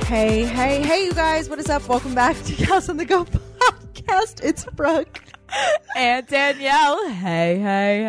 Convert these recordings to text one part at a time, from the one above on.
Hey, you guys, what is up? Welcome back to Gals on the Go podcast. It's Brooke. And Danielle. Hey.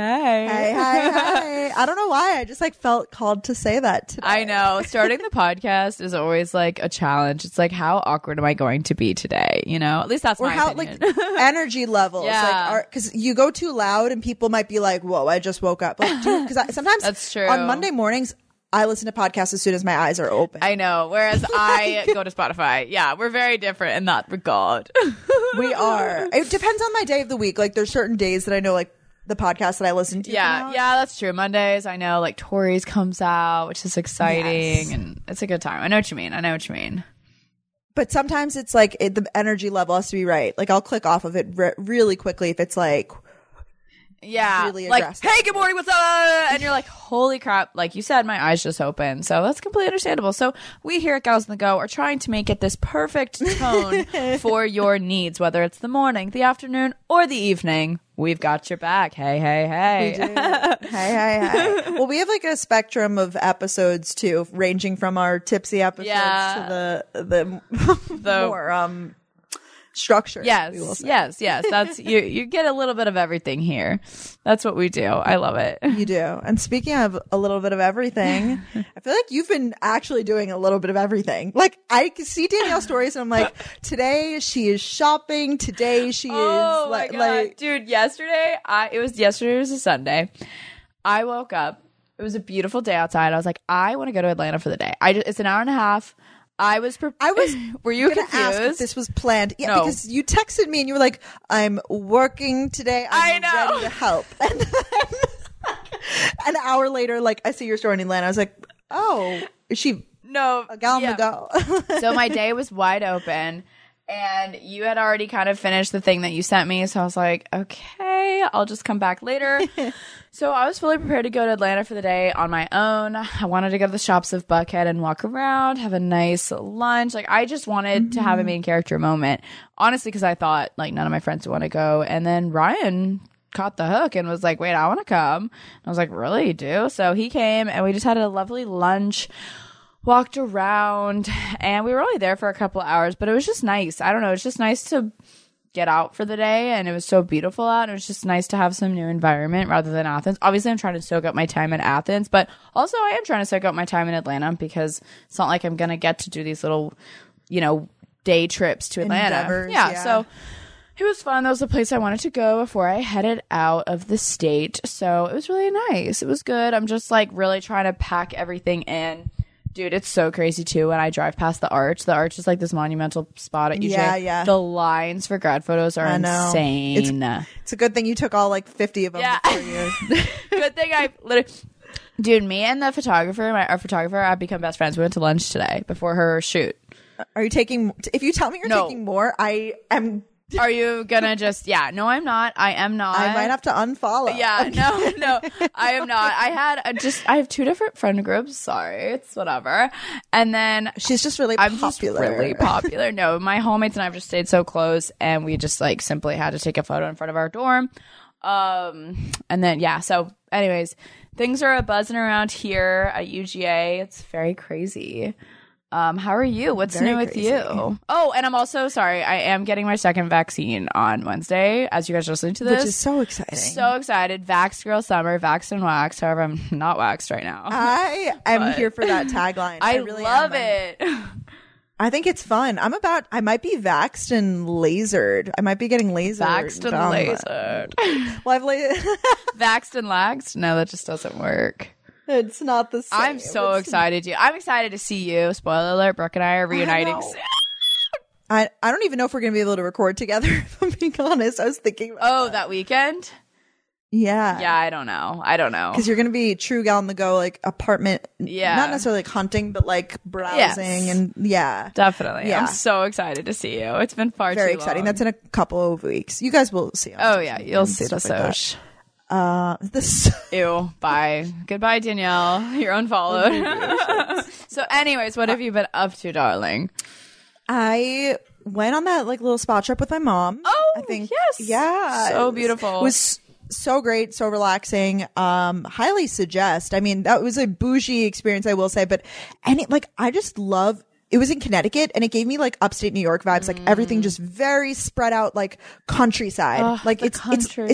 I don't know why. I just felt called to say that today. I know. Starting the podcast is always a challenge. It's how awkward am I going to be today? You know, at least that's my opinion. Energy levels. Yeah. Because you go too loud and people might be like, whoa, I just woke up. Because sometimes that's true. On Monday mornings, I listen to podcasts as soon as my eyes are open. I know. Whereas I go to Spotify. Yeah, we're very different in that regard. We are. It depends on my day of the week. There's certain days that I know, the podcast that I listen to. Yeah, that's true. Mondays, I know, Tori's comes out, which is exciting, and it's a good time. I know what you mean. But sometimes it's the energy level has to be right. I'll click off of it really quickly if it's yeah, really aggressive. Hey, good morning, what's up? And you're holy crap, like you said, my eyes just opened. So that's completely understandable. So we here at Gals on the Go are trying to make it this perfect tone for your needs, whether it's the morning, the afternoon, or the evening. We've got your back. Hey. We do. Hey. Well, we have a spectrum of episodes too, ranging from our tipsy episodes to the more structure. Yes. That's you get a little bit of everything here. That's what we do. I love it. You do. And speaking of a little bit of everything, I feel you've been actually doing a little bit of everything. I see Danielle's stories and I'm today she is shopping. Today she is my God. Dude, yesterday was a Sunday. I woke up. It was a beautiful day outside. I was I want to go to Atlanta for the day. It's an hour and a half. Were you confused? Ask if this was planned. Yeah, no. Because you texted me and you were I'm working today. I'm ready to help. And then an hour later, I see your story in Atlanta. I was oh, is she a gal on the go? So my day was wide open. And you had already kind of finished the thing that you sent me. So I was okay, I'll just come back later. So I was fully prepared to go to Atlanta for the day on my own. I wanted to go to the shops of Buckhead and walk around, have a nice lunch. I just wanted to have a main character moment. Honestly, because I thought none of my friends would want to go. And then Ryan caught the hook and was wait, I want to come. And I was really, you do? So he came and we just had a lovely lunch. Walked around, and we were only there for a couple of hours, but it was just nice. I don't know. It's just nice to get out for the day, and it was so beautiful out, and it was just nice to have some new environment rather than Athens. Obviously, I'm trying to soak up my time in Athens, but also I am trying to soak up my time in Atlanta because it's not like I'm going to get to do these little, day trips to Atlanta. Endeavors, yeah, so it was fun. That was the place I wanted to go before I headed out of the state, so it was really nice. It was good. I'm just, really trying to pack everything in. Dude, it's so crazy too when I drive past the Arch. The Arch is this monumental spot at UJ. Yeah. The lines for grad photos are insane. It's a good thing you took all 50 of them. Yeah. Good thing I literally... Dude, me and the photographer, our photographer, have become best friends. We went to lunch today before her shoot. Are you taking... If you tell me you're taking more, I am... Are you gonna just... Yeah, no, I'm not. I am not. I might have to unfollow. Yeah, no, I am not. I have two different friend groups. Sorry, it's whatever. And then... She's just really popular. I'm just really popular. No, my hallmates and I have just stayed so close, and we just simply had to take a photo in front of our dorm. And then, so anyways, things are buzzing around here at UGA. It's very crazy. How are you? What's new with you? Oh, and I'm also sorry. I am getting my second vaccine on Wednesday as you guys are listening to this. Which is so exciting. So excited. Vax girl summer, vaxxed and waxed. However, I'm not waxed right now. I am here for that tagline. I really love it. I think it's fun. I might be vaxxed and lasered. I might be getting lasered. Vaxxed and lasered. Well, I've vaxxed and laxed? No, that just doesn't work. It's not the same. I'm so excited. I'm excited to see you. Spoiler alert, Brooke and I are reuniting soon. I don't even know if we're going to be able to record together, if I'm being honest. I was thinking about that weekend? Yeah. Yeah, I don't know. Because you're going to be true gal on the go, apartment. Yeah. Not necessarily hunting, but browsing and Definitely. Yeah. I'm so excited to see you. It's been far too long. Very exciting. That's in a couple of weeks. You guys will see. Oh, yeah. You'll see the Soch. Ew. Bye. Goodbye, Danielle. You're unfollowed. So anyways, what have you been up to, darling? I went on that little spa trip with my mom. Oh, I think. Yes. Yeah. So beautiful. It was so great, so relaxing. Highly suggest. I mean, that was a bougie experience, I will say, but I just love it was in Connecticut, and it gave me like upstate New York vibes, like everything just very spread out, like countryside. Like it's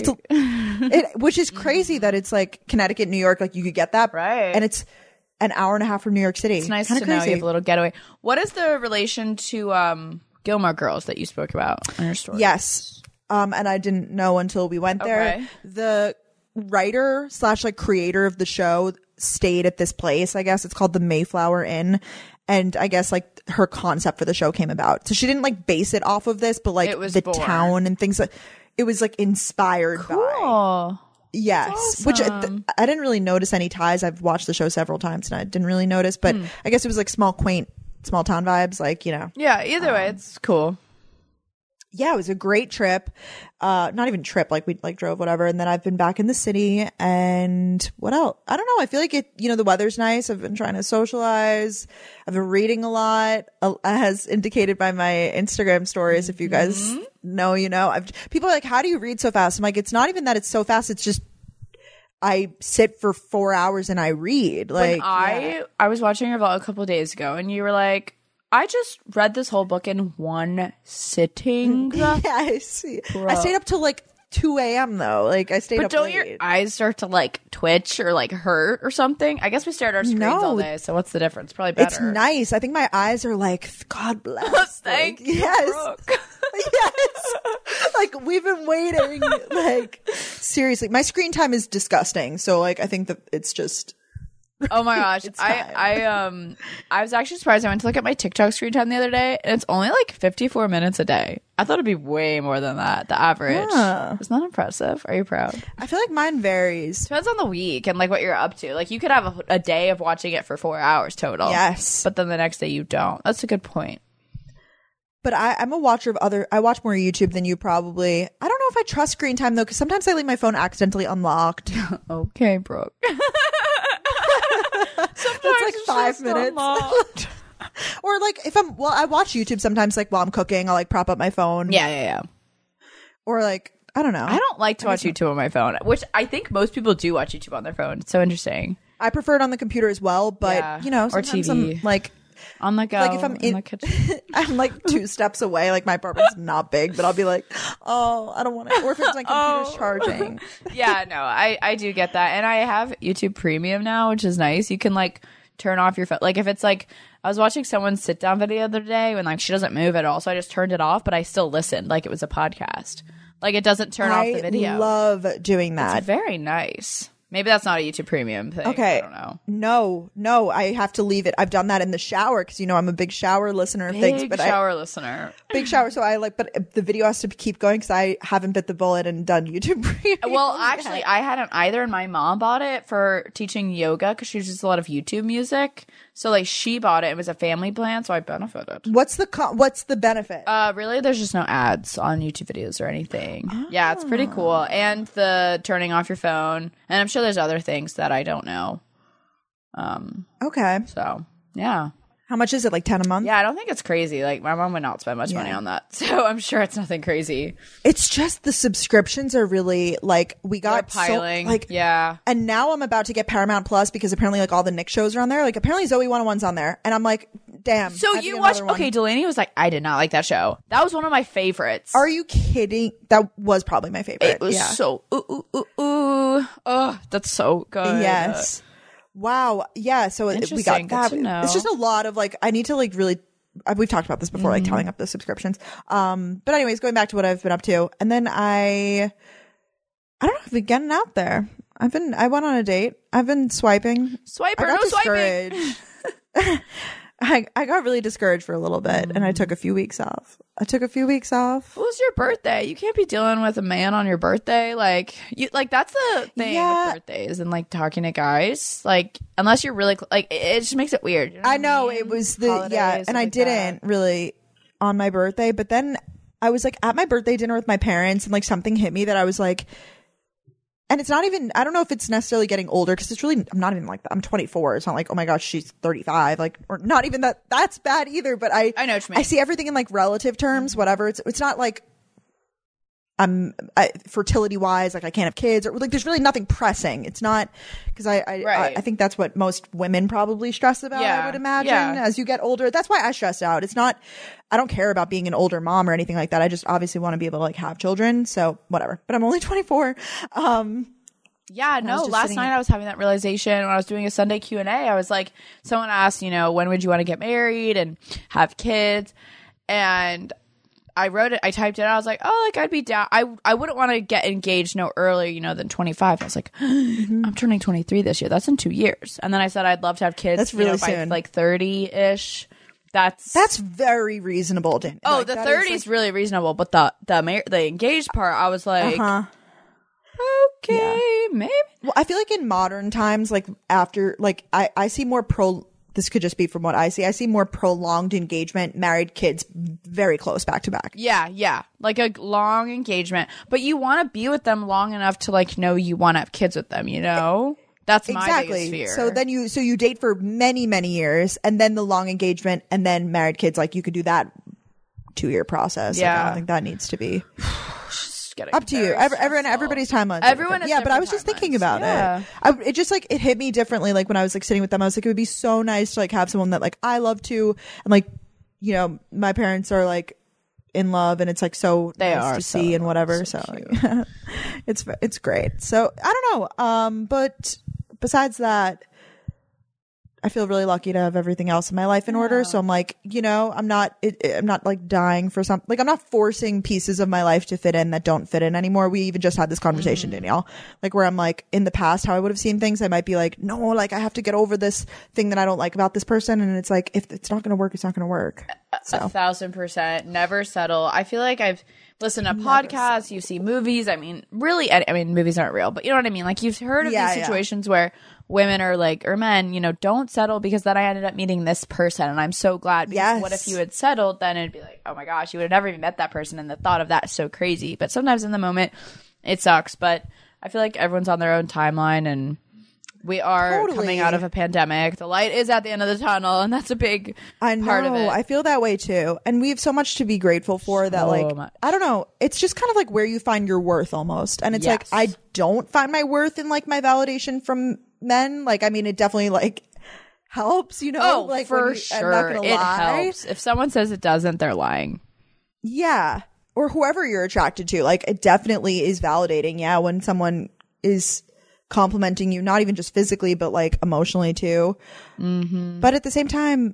which is crazy that it's like Connecticut, New York, like you could get that, right? And it's an hour and a half from New York City. It's nice to know you have a little getaway. What is the relation to Gilmore Girls that you spoke about in your story? Yes, and I didn't know until we went there. Okay. The writer / like creator of the show stayed at this place. I guess it's called the Mayflower Inn. And I guess like her concept for the show came about. So she didn't like base it off of this, but like it was the born. town and things like it was like inspired by. Yes. Awesome. Which I didn't really notice any ties. I've watched the show several times and I didn't really notice, but I guess it was like small, quaint, small town vibes. Like, you know. Yeah. Either way, it's cool. Yeah, it was a great trip. Not even trip, like we like drove, whatever. And then I've been back in the city, and what else? I don't know. I feel like the weather's nice. I've been trying to socialize. I've been reading a lot, as indicated by my Instagram stories. If you guys know, you know. People are like, how do you read so fast? I'm like, it's not even that it's so fast. It's just I sit for 4 hours and I read. Like I was watching your vlog a couple of days ago, and you were like, I just read this whole book in one sitting. Yeah, I see. Bro. I stayed up till like 2 a.m. though. Like I stayed up late. But don't your eyes start to like twitch or like hurt or something? I guess we stare at our screens all day, so what's the difference? Probably better. It's nice. I think my eyes are like, God bless. Thank you, yes. Yes. Like we've been waiting. Like seriously, my screen time is disgusting. So like I think that it's just. Oh my gosh. I was actually surprised. I went to look at my TikTok screen time the other day, and it's only like 54 minutes a day. I thought it'd be way more than that, the average. Yeah. Isn't that impressive? Are you proud? I feel like mine varies. Depends on the week and like what you're up to. Like you could have a day of watching it for 4 hours total. Yes. But then the next day you don't. That's a good point. But I'm a watcher of I watch more YouTube than you probably. I don't know if I trust screen time though, because sometimes I leave my phone accidentally unlocked. Okay, Brooke. Sometimes it's like 5 minutes. Or like if I watch YouTube sometimes like while I'm cooking, I'll like prop up my phone. Yeah. Or like, I don't know. I don't like to watch YouTube on my phone, which I think most people do watch YouTube on their phone. It's so interesting. I prefer it on the computer as well, but you know, sometimes or TV. I'm like on the go. Like if I'm in the kitchen. I'm like 2 steps away. Like my apartment's not big, but I'll be like, oh, I don't want to. Or if it's my computer's charging. Yeah, no, I do get that, and I have YouTube Premium now, which is nice. You can like turn off your phone. Like if it's like I was watching someone's sit down video the other day when like she doesn't move at all, so I just turned it off, but I still listened like it was a podcast. Like it doesn't turn off the video. I love doing that. It's very nice. Maybe that's not a YouTube Premium thing. Okay. I don't know. No, I have to leave it. I've done that in the shower because, you know, I'm a big shower listener of things. Big shower listener. Big shower. So I like, but the video has to keep going because I haven't bit the bullet and done YouTube Premium. Well, actually, I hadn't either, and my mom bought it for teaching yoga because she uses a lot of YouTube music. So like she bought it. It was a family plan, so I benefited. What's the benefit? Really, there's just no ads on YouTube videos or anything. Oh. Yeah, it's pretty cool. And the turning off your phone, and I'm sure there's other things that I don't know. Okay. So yeah. How much is it? Like 10 a month? Yeah, I don't think it's crazy. Like my mom would not spend much money on that, so I'm sure it's nothing crazy. It's just the subscriptions are really like we got piling. Yeah. And now I'm about to get Paramount Plus because apparently like all the Nick shows are on there. Like apparently Zoe 101's on there, and I'm like, damn. So you watched? Okay, Delaney was like, I did not like that show. That was one of my favorites. Are you kidding? That was probably my favorite. It was so oh, that's so good. Yes. Wow. Yeah. So we got that. It's just a lot of like, I need to like really, we've talked about this before, like tallying up the subscriptions. But anyways, going back to what I've been up to. And then I don't know, I've been getting out there. I went on a date. I've been swiping. Swiping. I got really discouraged for a little bit and I took a few weeks off. It was your birthday. You can't be dealing with a man on your birthday. Like that's the thing with birthdays and like talking to guys. Like unless you're really like it just makes it weird. You know I know it was the and I didn't really on my birthday, but then I was like at my birthday dinner with my parents and like something hit me that I was like, and it's not even, I don't know if it's necessarily getting older because it's really, I'm not even like that. I'm 24. It's not like, oh my gosh, she's 35. Like, or not even that's bad either. But I know what you mean. I see everything in like relative terms, whatever. It's not like, fertility wise, like I can't have kids, or like there's really nothing pressing. It's not, because I think that's what most women probably stress about. I would imagine as you get older. That's why I stress out. It's not, I don't care about being an older mom or anything like that. I just obviously want to be able to like have children. So whatever. But I'm only 24. Yeah, no, last night I was having that realization when I was doing a Sunday Q&A. I was like, someone asked, you know, when would you want to get married and have kids? And I wrote it, I typed it out. I was like, oh, like I'd be down. I wouldn't want to get engaged no earlier, you know, than 25. I was like, I'm turning 23 this year. That's in 2 years. And then I said I'd love to have kids. That's really soon. By like 30-ish. That's very reasonable, Dan. Oh, like, the 30 is really reasonable, but the engaged part, I was like, okay, maybe. Well, I feel like in modern times, like after, like I see more this could just be from what I see more prolonged engagement, married, kids very close back to back. Yeah. Like a long engagement. But you want to be with them long enough to like know you want to have kids with them, you know? That's my biggest fear. So then you date for many, many years, and then the long engagement, and then married, kids. Like you could do that 2-year process. Yeah. Like, I don't think that needs to be up to you. Everybody's timeline. Everyone is but I was just thinking about it. It just like it hit me differently. Like when I was like sitting with them, I was like, it would be so nice to like have someone that like I love to, and like, you know, my parents are like in love, and it's like so nice to see and whatever. So like, it's great. So I don't know. But besides that, I feel really lucky to have everything else in my life in order. So I'm like, you know, I'm not like dying for something. Like I'm not forcing pieces of my life to fit in that don't fit in anymore. We even just had this conversation, Danielle, like where I'm like in the past, how I would have seen things, I might be like, no, like I have to get over this thing that I don't like about this person. And it's like, if it's not going to work, it's not going to work. So 1,000%. Never settle. I feel like I've listened to podcasts, you see movies. I mean, really, I mean, movies aren't real, but you know what I mean? Like you've heard of these situations where women are like, or men, you know, don't settle because then I ended up meeting this person and I'm so glad. Because what if you had settled? Then it'd be like, oh my gosh, you would have never even met that person. And the thought of that is so crazy. But sometimes in the moment it sucks. But I feel like everyone's on their own timeline, and we are coming out of a pandemic. The light is at the end of the tunnel, and that's a big part of it. I feel that way too. And we have so much to be grateful for that, like, I don't know. It's just kind of like where you find your worth almost. And it's like, I don't find my worth in like my validation from men. Like, I mean, it definitely like helps, you know? Oh, like for sure. I'm not gonna lie. Helps. If someone says it doesn't, they're lying. Yeah. Or whoever you're attracted to. Like, it definitely is validating. Yeah. When someone is complimenting you, not even just physically, but like emotionally too. But at the same time,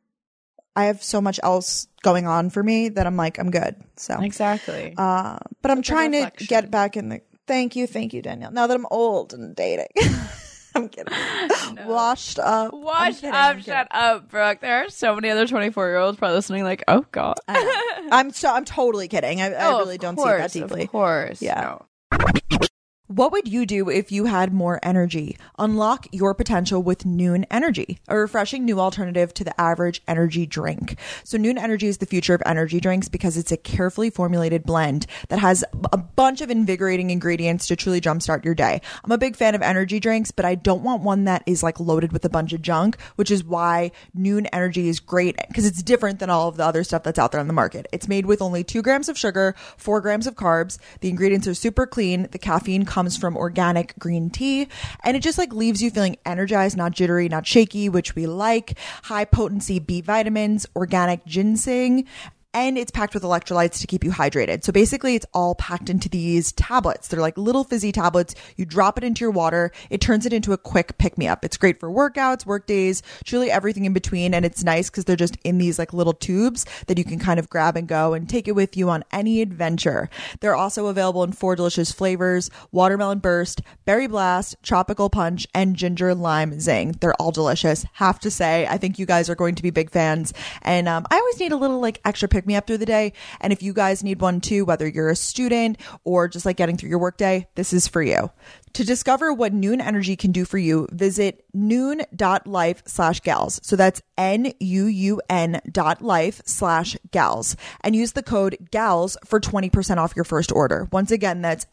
I have so much else going on for me that I'm like, I'm good. So exactly. But I'm trying to get back in the. Thank you, Danielle. Now that I'm old and dating. I'm kidding. No. Washed up. Shut up, Brooke. There are so many other 24-year-olds probably listening like, oh God. I'm totally kidding. I really don't see that deeply. Of course. Yeah. No. What would you do if you had more energy? Unlock your potential with Noon Energy, a refreshing new alternative to the average energy drink. So Noon Energy is the future of energy drinks because it's a carefully formulated blend that has a bunch of invigorating ingredients to truly jumpstart your day. I'm a big fan of energy drinks, but I don't want one that is like loaded with a bunch of junk, which is why Noon Energy is great because it's different than all of the other stuff that's out there on the market. It's made with only 2 grams of sugar, 4 grams of carbs. The ingredients are super clean. The caffeine comes from organic green tea, and it just like leaves you feeling energized, not jittery, not shaky, which we like. High potency B vitamins, organic ginseng, and it's packed with electrolytes to keep you hydrated. So basically it's all packed into these tablets. They're like little fizzy tablets. You drop it into your water. It turns it into a quick pick-me-up. It's great for workouts, work days, truly everything in between. And it's nice because they're just in these like little tubes that you can kind of grab and go and take it with you on any adventure. They're also available in 4 delicious flavors: watermelon burst, berry blast, tropical punch, and ginger lime zing. They're all delicious. Have to say, I think you guys are going to be big fans. And I always need a little like extra pick me up through the day. And if you guys need one too, whether you're a student or just like getting through your workday, this is for you. To discover what Noon Energy can do for you, visit noon.life/gals. So that's NUUN.life/gals, and use the code GALS for 20% off your first order. Once again, that's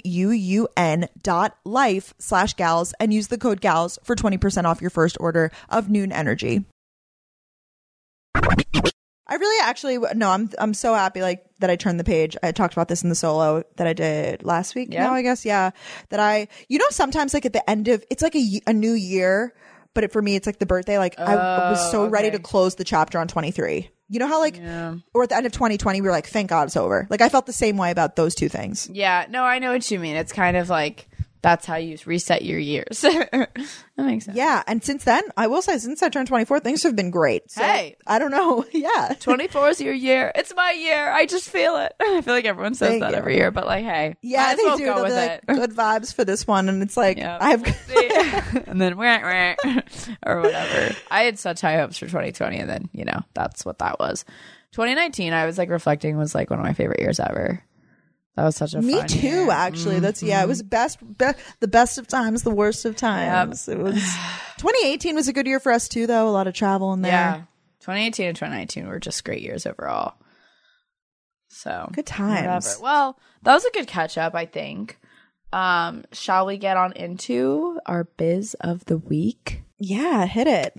NUUN.life/gals, and use the code GALS for 20% off your first order of Noon Energy. I really actually no. I'm so happy like that I turned the page. I talked about this in the solo that I did last week. Now I guess that I sometimes like at the end of it's like a new year, but for me it's like the birthday. Like I was so ready to close the chapter on 23. You know how like or at the end of 2020 we were like thank God it's over. Like I felt the same way about those two things. Yeah, no, I know what you mean. It's kind of like that's how you reset your years. That makes sense. Yeah, and since then, I will say, since I turned 24, things have been great. So, hey, I don't know. Yeah, 24 is your year. It's my year. I just feel it. I feel like everyone says that every year, but like, hey, yeah, they do. Go with it. Good vibes for this one, and it's like I've and then or whatever. I had such high hopes for 2020, and then that's what that was. 2019, I was like reflecting, was like one of my favorite years ever. That was such a Me fun too, year. Actually. That's it was the best of times, the worst of times. Yep. It was 2018 was a good year for us too, though. A lot of travel in there. Yeah. 2018 and 2019 were just great years overall. So good times. Whatever. Well, that was a good catch up, I think. Shall we get on into our biz of the week? Yeah, hit it.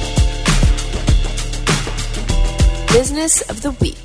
Business of the week.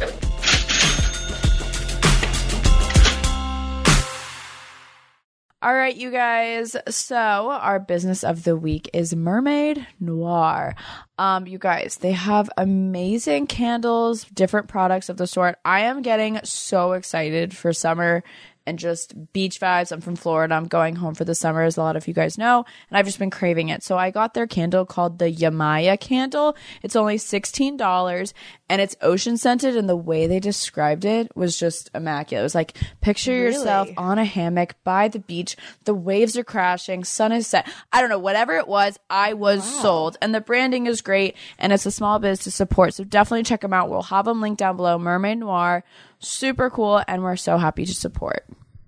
All right, you guys. So our business of the week is Mermaid Noir. You guys, they have amazing candles, different products of the sort. I am getting so excited for summer and just beach vibes. I'm from Florida. I'm going home for the summer, as a lot of you guys know, and I've just been craving it. So I got their candle called the Yamaya candle. It's only $16, and it's ocean scented, and the way they described it was just immaculate. It was like, picture yourself on a hammock by the beach. The waves are crashing. Sun is set. I don't know. Whatever it was, I was sold. And the branding is great, and it's a small biz to support. So definitely check them out. We'll have them linked down below. Mermaid Noir. Super cool, and we're so happy to support.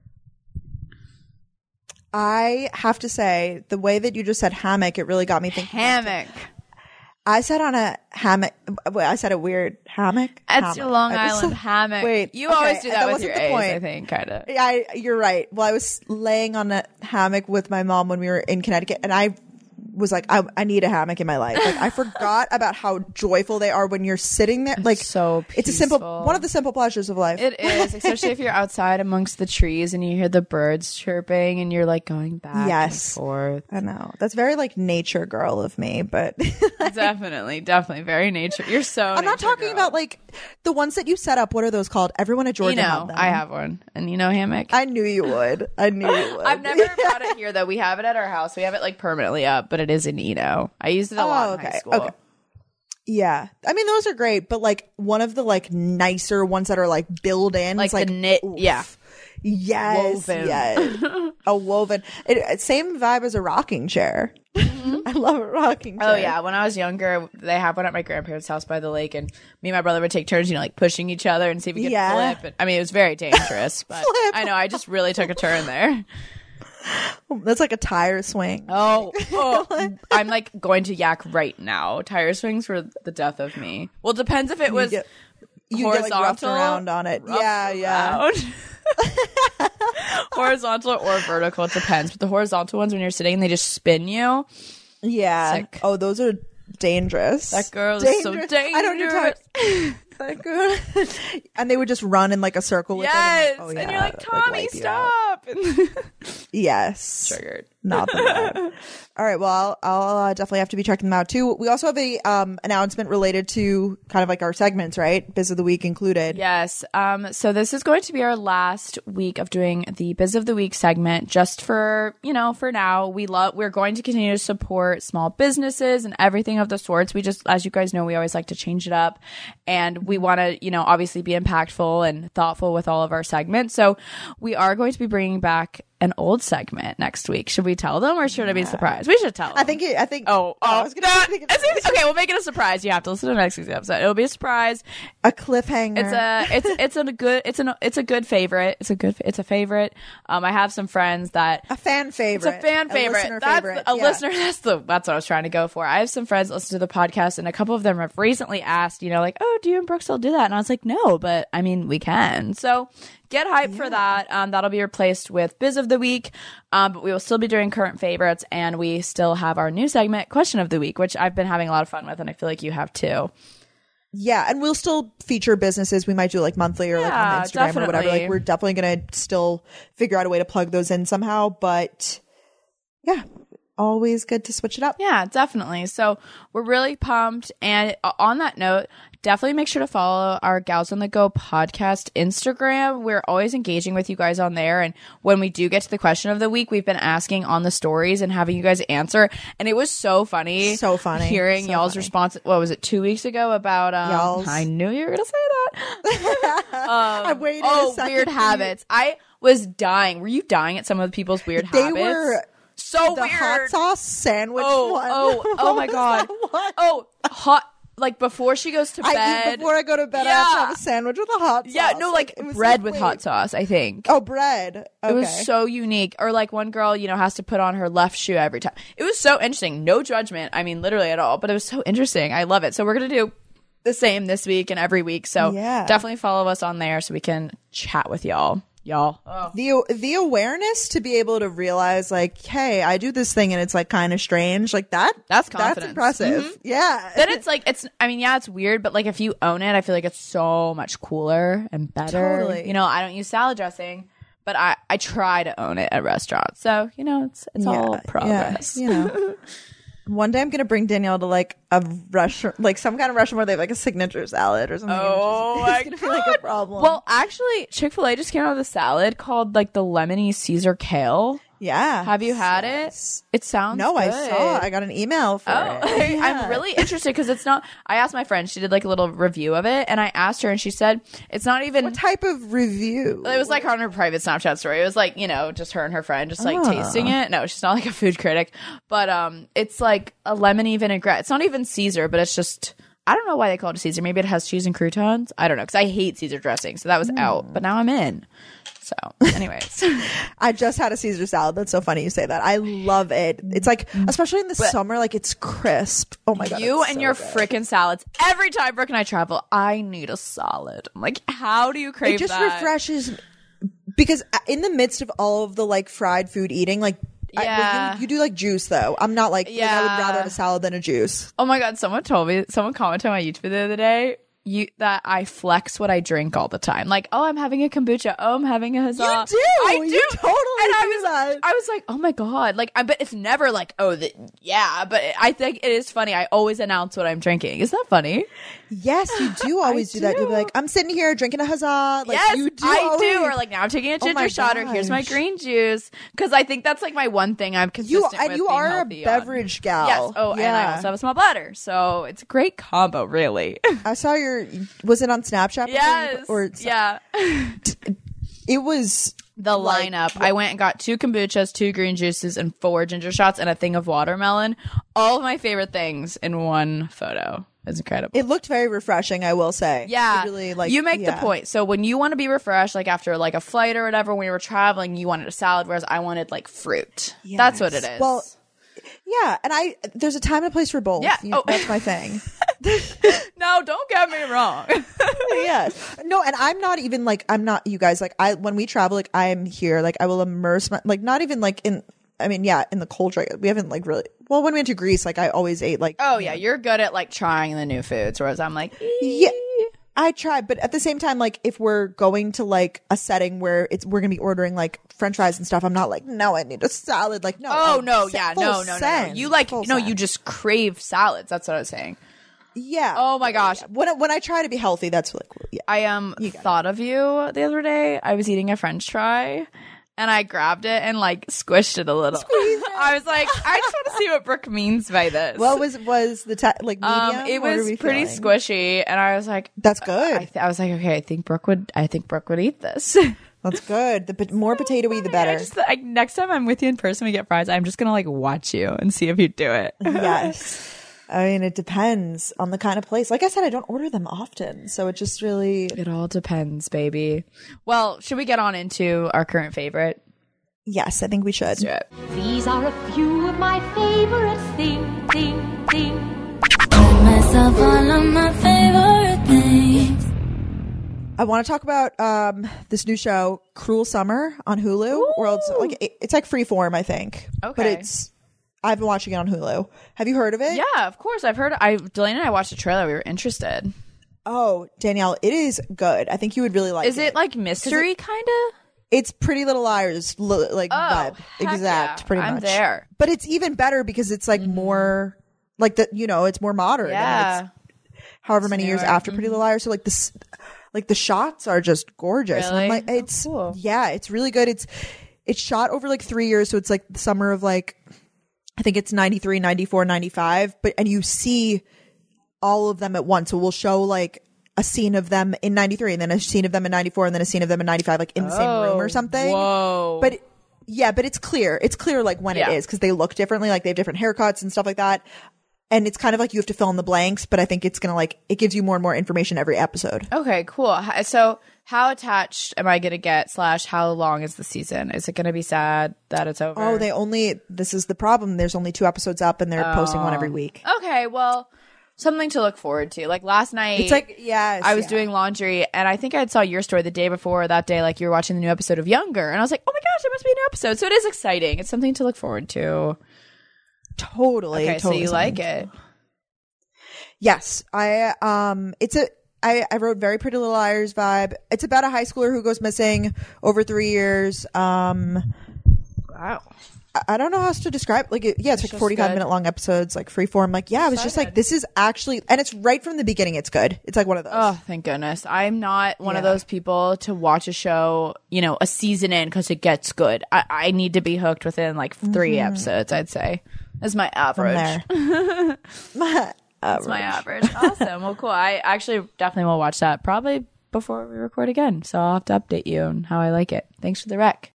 I have to say, the way that you just said hammock, it really got me thinking. Hammock. I sat on a hammock. I said a weird hammock. It's your Long Island hammock. Wait, you always do that with your A's, I think, kind of. Yeah, you're right. Well, I was laying on a hammock with my mom when we were in Connecticut, and I was like, I need a hammock in my life. Like, I forgot about how joyful they are when you're sitting there. Like, so peaceful. It's one of the simple pleasures of life. It is, especially if you're outside amongst the trees and you hear the birds chirping and you're like going back and forth. I know. That's very like nature girl of me, but definitely very nature. You're so I'm not talking about like the ones that you set up. What are those called? Everyone at Georgia had them. I have one. And hammock. I knew you would. I've never brought it here though. We have it at our house. We have it like permanently up, but it is in Eno. I used it a lot in high school. Okay. Yeah. I mean, those are great, but like one of the like nicer ones that are like built in. Like the knit. Oof. Yeah. Yes. Woven. Yes. A woven. Same vibe as a rocking chair. Mm-hmm. I love a rocking chair. Oh yeah. When I was younger, they have one at my grandparents' house by the lake, and me and my brother would take turns, like pushing each other and see if we could flip. And, I mean, it was very dangerous, but I know I just really took a turn there. That's like a tire swing. Oh, I'm like going to yak right now. Tire swings were the death of me. Well, it depends if it was you get like roughed around on it. Yeah. Horizontal or vertical, it depends. But the horizontal ones, when you're sitting, they just spin you. Yeah. Sick. Oh, those are dangerous. That girl is so dangerous. I don't know. That girl. And they would just run in like a circle with yes. Them. And you're like, Tommy, stop. Yes. Triggered. Not that bad. All right. Well, I'll definitely have to be checking them out too. We also have a announcement related to kind of like our segments, right? Biz of the Week included. Yes. So this is going to be our last week of doing the Biz of the Week segment. Just for for now, we're going to continue to support small businesses and everything of the sorts. We just, as you guys know, we always like to change it up, and we want to obviously be impactful and thoughtful with all of our segments. So we are going to be bringing back an old segment next week. Should we tell them, or should it be a surprise? We should tell them. I think. Oh, I was gonna okay, we'll make it a surprise. You have to listen to next week's episode. It'll be a surprise. A cliffhanger. It's a good favorite. It's a favorite. I have some friends that a fan favorite. It's a fan favorite. Listener. That's what I was trying to go for. I have some friends that listen to the podcast, and a couple of them have recently asked, like, oh, do you and Brooke still do that? And I was like, no, but I mean, we can. So get hyped for that. That'll be replaced with Biz of the Week, but we will still be doing current favorites, and we still have our new segment, Question of the Week, which I've been having a lot of fun with, and I feel like you have too. Yeah, and we'll still feature businesses. We might do like monthly or like on Instagram definitely. or whatever. Like we're definitely going to still figure out a way to plug those in somehow. But yeah, always good to switch it up. Yeah, definitely. So we're really pumped. And on that note, definitely make sure to follow our Gals on the Go podcast Instagram. We're always engaging with you guys on there. And when we do get to the question of the week, we've been asking on the stories and having you guys answer. And it was so funny. So funny. Hearing y'all's response. What was it, 2 weeks ago about, y'all's. I knew you were going to say that. I waited a second weird habits. I was dying. Were you dying at some of the people's weird habits? They were so the weird. hot sauce sandwich one. Oh my God. Oh, hot. Like before she goes to bed. Before I go to bed, I have to have a sandwich with a hot sauce. Yeah, no, like bread with hot sauce, I think. Oh, bread. Okay. It was so unique. Or like one girl, has to put on her left shoe every time. It was so interesting. No judgment. I mean, literally at all. But it was so interesting. I love it. So we're going to do the same this week and every week. So definitely follow us on there so we can chat with y'all. The awareness to be able to realize like, hey, I do this thing and it's like kind of strange, like that's confidence. That's impressive. Mm-hmm. Yeah. Then it's like it's weird, but like if you own it, I feel like it's so much cooler and better. Totally. I don't use salad dressing, but I try to own it at restaurants. So it's all progress. Yeah, One day I'm gonna bring Danielle to like a restaurant, like some kind of restaurant where they have like a signature salad or something. Oh my God. It's gonna be like a problem. Well, actually, Chick-fil-A just came out with a salad called like the lemony Caesar kale. Yeah. Have you had it? It sounds good. I saw. I got an email for it. I'm really interested because it's not. I asked my friend. She did like a little review of it, and I asked her, and she said it's not even. What type of review? It was like on her private Snapchat story. It was like just her and her friend just like tasting it. No, she's not like a food critic, but it's like a lemony vinaigrette. It's not even Caesar, but it's just. I don't know why they call it a Caesar. Maybe it has cheese and croutons. I don't know because I hate Caesar dressing, so that was out. But now I'm in. So, anyways, I just had a Caesar salad. That's so funny you say that. I love it. It's like, especially in the summer, like it's crisp. Oh my God. You and your freaking salads. Every time Brooke and I travel, I need a salad. I'm like, how do you crave that? It just refreshes because in the midst of all of the like fried food eating, like, you do like juice though. I'm not like, I would rather have a salad than a juice. Oh my God. Someone commented on my YouTube the other day. That I flex what I drink all the time. Like, oh, I'm having a kombucha. Oh, I'm having a huzzah. You do. I do. You totally do that. I was like, oh my God. Like, but it's never like, but I think it is funny. I always announce what I'm drinking. Is that funny? Yes, you do always do that. You'll be like, I'm sitting here drinking a huzzah. Like, yes, you do. I do. Or like, now I'm taking a ginger shot, or here's my green juice. Because I think that's like my one thing I'm consistent with. You are a beverage gal. Yes. Oh, and I also have a small bladder. So it's a great combo, really. I saw was it on Snapchat? Yes. Yeah. It was the lineup. I went and got 2 kombuchas, 2 green juices, and 4 ginger shots, and a thing of watermelon. All of my favorite things in one photo. It's incredible. It looked very refreshing, I will say. Yeah. Really, you make the point. So when you want to be refreshed, like after like a flight or whatever, when we were traveling, you wanted a salad, whereas I wanted like fruit. Yes. That's what it is. Well, yeah, and there's a time and a place for both. Yeah. That's my thing. No, don't get me wrong. Yes. No, and I'm not even like, I'm not, you guys, like when we travel, like I'm here, like I will immerse like not even like in the culture. We haven't like really, well, when we went to Greece, like I always ate like. Oh yeah. You're good at like trying the new foods. Whereas I'm like, yeah, I try. But at the same time, like if we're going to like a setting where we're going to be ordering like French fries and stuff, I'm not like, no, I need a salad. Like, no. Oh no. Yeah. No. You like, you just crave salads. That's what I was saying. Yeah. Oh my gosh. When I try to be healthy, that's like, yeah. I thought of you the other day. I was eating a French fry and I grabbed it and like squished it a little. I was like, I just want to see what Brooke means by this. What was the like medium? It was pretty squishy, and I was like, that's good. I was like, okay, I think Brooke would eat this. That's good. The more potatoey, the better. Next time I'm with you in person, we get fries. I'm just gonna like watch you and see if you do it. Yes. I mean, it depends on the kind of place. Like I said, I don't order them often, so it just really... It all depends, baby. Well, should we get on into our current favorite? Yes, I think we should. Let's do it. These are a few of my favorite things. Got myself all of my favorite things. I want to talk about this new show, Cruel Summer, on Hulu. Where it's like Freeform, I think. Okay. But I've been watching it on Hulu. Have you heard of it? Yeah, of course. I've heard. Delaney and I watched the trailer. We were interested. Oh, Danielle, it is good. I think you would really like it. Is it like mystery kind of? It's Pretty Little Liars vibe. Exact, pretty much. I'm there. But it's even better because it's like more like it's more modern. Yeah. And it's however many years after Pretty Little Liars. So like this, like the shots are just gorgeous. Really? And I'm like, it's cool. Yeah, it's really good. It's shot over like 3 years. So it's like the summer of like, I think it's 93, 94, 95. And you see all of them at once. So we'll show like a scene of them in 93 and then a scene of them in 94 and then a scene of them in 95, like in the same room or something. Whoa. But it's clear. It's clear like when it is because they look differently, like they have different haircuts and stuff like that. And it's kind of like you have to fill in the blanks, but I think it's going to like, it gives you more and more information every episode. Okay, cool. So how attached am I going to get / how long is the season? Is it going to be sad that it's over? Oh, this is the problem. There's only 2 episodes up and they're posting one every week. Okay, well, something to look forward to. Like last night, it's like, yes, I was doing laundry and I think I saw your story the day before that day. Like you were watching the new episode of Younger and I was like, oh my gosh, there must be a new episode. So it is exciting. It's something to look forward to. Totally. Okay, so you like it? Yes. I wrote very Pretty Little Liars vibe. It's about a high schooler who goes missing over 3 years. Wow. I don't know how else to describe it's like 45-minute long episodes, like freeform. Like, yeah, I was just like, this is actually, and it's right from the beginning. It's good. It's like one of those. Oh, thank goodness. I'm not one of those people to watch a show, a season in because it gets good. I need to be hooked within like 3 episodes, I'd say. That's my average. That's my average. Awesome. Well, cool. I actually definitely will watch that probably before we record again. So I'll have to update you on how I like it. Thanks for the rec.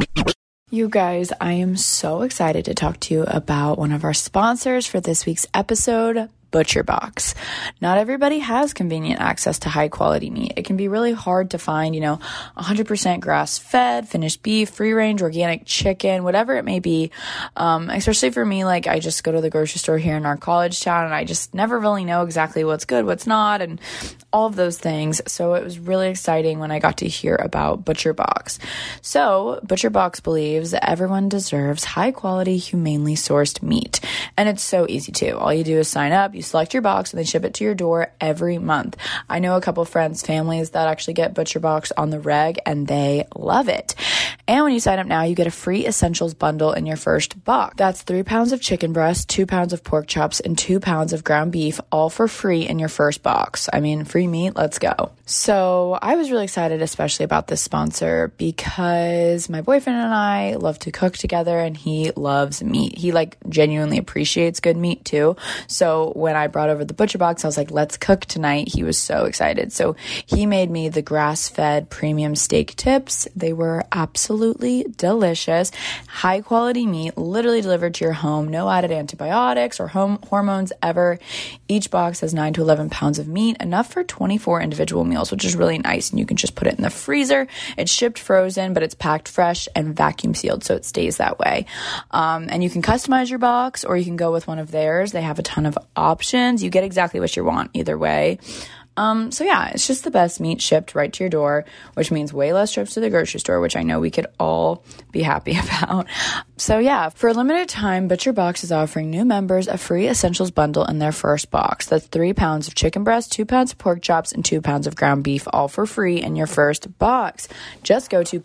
You guys, I am so excited to talk to you about one of our sponsors for this week's episode, ButcherBox. Not everybody has convenient access to high quality meat. It can be really hard to find, 100% grass fed, finished beef, free range, organic chicken, whatever it may be. Especially for me, like I just go to the grocery store here in our college town and I just never really know exactly what's good, what's not, and all of those things. So it was really exciting when I got to hear about ButcherBox. So ButcherBox believes that everyone deserves high quality, humanely sourced meat. And it's so easy too. All you do is sign up, you select your box, and they ship it to your door every month. I know a couple friends, families that actually get ButcherBox on the reg, and they love it. And when you sign up now, you get a free essentials bundle in your first box. That's 3 pounds of chicken breast, 2 pounds of pork chops, and 2 pounds of ground beef, all for free in your first box. I mean, free meat, let's go. So I was really excited, especially about this sponsor, because my boyfriend and I love to cook together, and he loves meat. He genuinely appreciates good meat too. So when I brought over the ButcherBox, I was like, let's cook tonight. He was so excited. So he made me the grass-fed premium steak tips. They were absolutely delicious. High quality meat, literally delivered to your home. No added antibiotics or hormones ever. Each box has 9 to 11 pounds of meat, enough for 24 individual meals, which is really nice. And you can just put it in the freezer. It's shipped frozen, but it's packed fresh and vacuum sealed, so it stays that way. And you can customize your box, or you can go with one of theirs. They have a ton of options. You get exactly what you want either way. So yeah, it's just the best meat shipped right to your door, which means way less trips to the grocery store, which I know we could all be happy about. So yeah, for a limited time, ButcherBox is offering new members a free essentials bundle in their first box. That's 3 pounds of chicken breast, 2 pounds of pork chops, and 2 pounds of ground beef, all for free in your first box. Just go to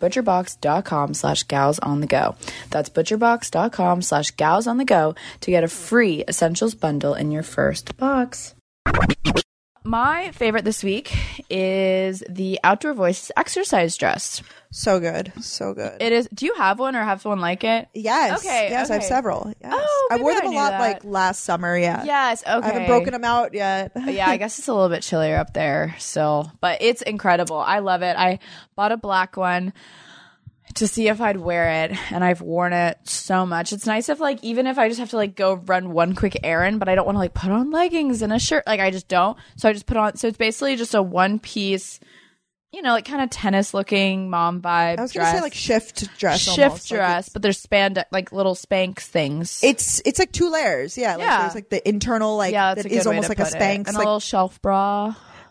butcherbox.com/galsonthego. That's butcherbox.com/galsonthego to get a free essentials bundle in your first box. My favorite this week is the Outdoor Voices exercise dress. So good. So good. It is. Do you have one or have someone like it? Yes. Okay. Yes, I have several. Yes. Oh, I wore them a lot last summer. Yeah. Yes. Okay. I haven't broken them out yet. Yeah, I guess it's a little bit chillier up there still, but it's incredible. I love it. I bought a black one to see if I'd wear it, and I've worn it so much. It's nice if even if I just have to go run one quick errand, but I don't want to put on leggings and a shirt. I just don't. So I just put on, so it's basically just a one piece, kind of tennis looking mom vibe. I was going to say shift dress. Shift dress, but there's little Spanx things. It's 2 layers. Yeah. There's the internal, that is almost like a Spanx. And a little shelf bra.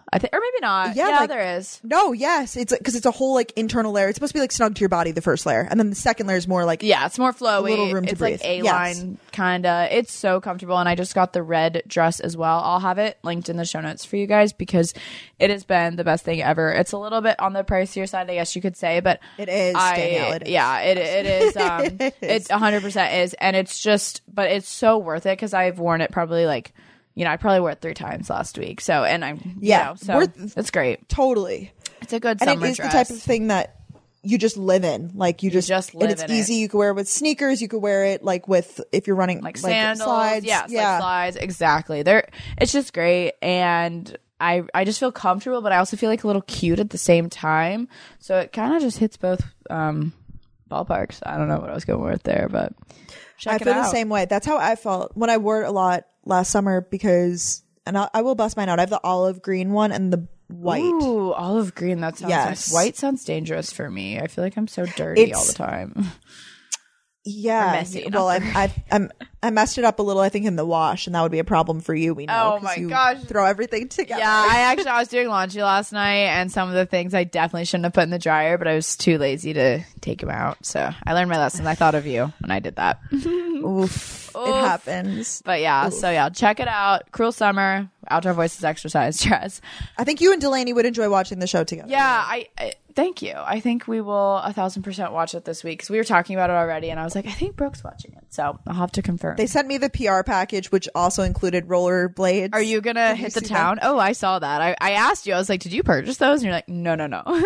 I think, or maybe not. Yeah, like, there is. No, yes, it's because it's a whole like internal layer. It's supposed to be like snug to your body, the first layer, and then the second layer is more like it's more flowy. A little room to it's breathe. Like A-line kinda. It's so comfortable, and I just got the red dress as well. I'll have it linked in the show notes for you guys because it has been the best thing ever. It's a little bit on the pricier side, I guess you could say, but it is. Danielle, it is. Yeah, it is. It 100% is, and it's just, but it's so worth it because I've worn it probably like. I probably wore it 3 times last week. So, and I'm, it's great. Totally. It's a good summer dress. And it is the type of thing that you just live in. Like you just live and it's in easy. You could wear it with sneakers. You could wear it like with, if you're running like sandals. Slides. Like slides. Exactly. It's just great. And I just feel comfortable, but I also feel like a little cute at the same time. So it kind of just hits both, ballparks. I don't know what I was going with there, but I feel the same way. That's how I felt when I wore it a lot last summer because, and I will bust mine out. I have the olive green one and the white. Ooh, olive green. That sounds nice. White sounds dangerous for me. I feel like I'm so dirty all the time. Yeah. Messy, well, I messed it up a little, I think, in the wash, and that would be a problem for you. We know. Oh my gosh. Throw everything together. Yeah, I was doing laundry last night, and some of the things I definitely shouldn't have put in the dryer, but I was too lazy to take them out. So I learned my lesson. I thought of you when I did that. Oof. It happens. But yeah, so check it out. Cruel Summer, Outdoor Voices Exercise Dress. I think you and Delaney would enjoy watching the show together. Yeah, I thank you. I think we will 1,000% watch it this week because we were talking about it already, and I was like, I think Brooke's watching it, so I'll have to confirm. They sent me the PR package, which also included rollerblades. Are you gonna hit the town? Oh, I saw that. I asked you. I was like, did you purchase those? And you're like, no.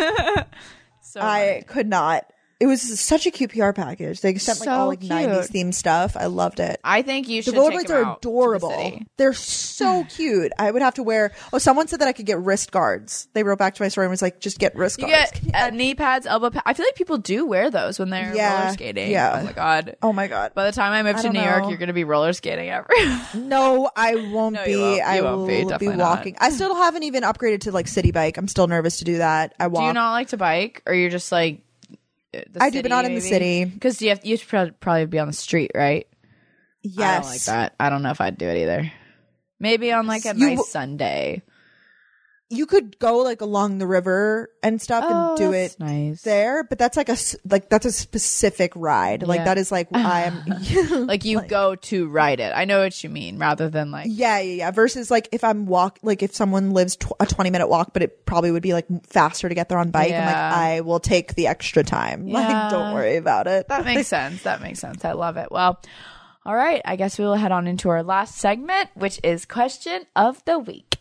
So I could not. It was such a cute PR package. They sent all like cute. 90s themed stuff. I loved it. I think you should. The rollerblades are adorable. They're so cute. I would have to wear. Oh, someone said that I could get wrist guards. They wrote back to my story and was like, just get wrist guards. Get knee pads, elbow pads. I feel like people do wear those when they're roller skating. Yeah. Oh my god. By the time I move to New York, you're going to be roller skating everywhere. No, I won't be. I will be walking. I still haven't even upgraded to like city bike. I'm still nervous to do that. I walk. Do you not like to bike, or you're just like? I do, but not in the city. Because you should probably be on the street, right? Yes. I don't like that. I don't know if I'd do it either. Maybe on like a nice Sunday. You could go like along the river and stuff and do it there, but that's that's a specific ride. Yeah. Like that is like I am like you go to ride it. I know what you mean, rather than like versus like if I'm if someone lives a 20-minute walk, but it probably would be like faster to get there on bike. I'm like, I will take the extra time. Like, don't worry about it. That makes sense. I love it. Well, all right. I guess we will head on into our last segment, which is Question of the Week.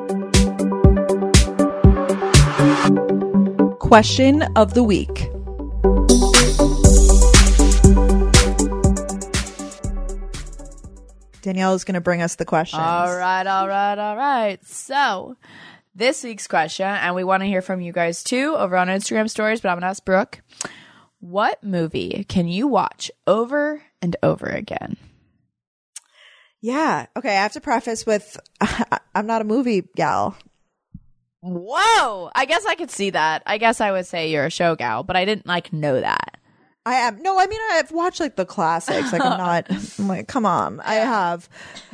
Question of the week. Danielle is going to bring us the questions. All right. So this week's question, and we want to hear from you guys too over on Instagram stories, but I'm going to ask Brooke, what movie can you watch over and over again? Yeah. Okay. I have to preface with I'm not a movie gal. Whoa! I guess I could see that. I guess I would say you're a show gal, but I didn't know that. I am. No, I mean, I've watched like the classics. Like I'm like, come on. I have.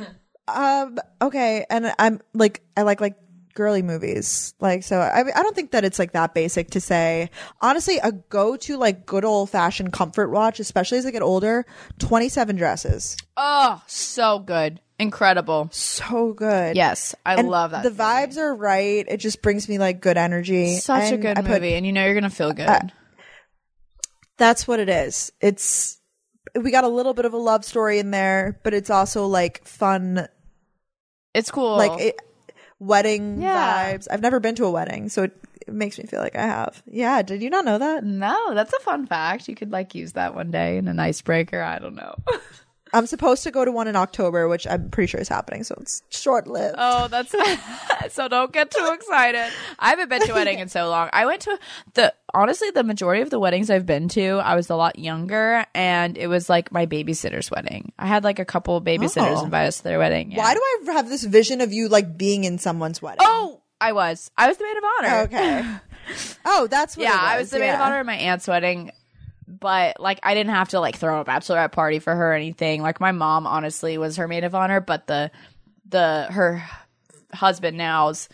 Okay. And I'm like, I like girly movies. Like, so I don't think that it's like that basic to say. Honestly, a go-to like good old-fashioned comfort watch, especially as I get older, 27 Dresses. Oh, so good. Incredible. So good. Yes. I love that. The vibes are right. It just brings me like good energy. Such a good movie. And you're going to feel good. That's what it is. We got a little bit of a love story in there, but it's also like fun. It's cool. Like wedding vibes. I've never been to a wedding, so it makes me feel like I have. Yeah. Did you not know that? No, that's a fun fact. You could use that one day in an icebreaker. I don't know. I'm supposed to go to one in October, which I'm pretty sure is happening, so it's short-lived. Oh, that's so don't get too excited. I haven't been to a wedding in so long. I went to honestly, the majority of the weddings I've been to, I was a lot younger, and it was like my babysitter's wedding. I had like a couple babysitters invite us to their wedding. Yeah. Why do I have this vision of you like being in someone's wedding? Oh, I was the maid of honor. Okay. Oh, that's what it was. I was the maid of honor at my aunt's wedding. But like I didn't have to like throw a bachelorette party for her or anything. Like my mom honestly was her maid of honor, but her husband now's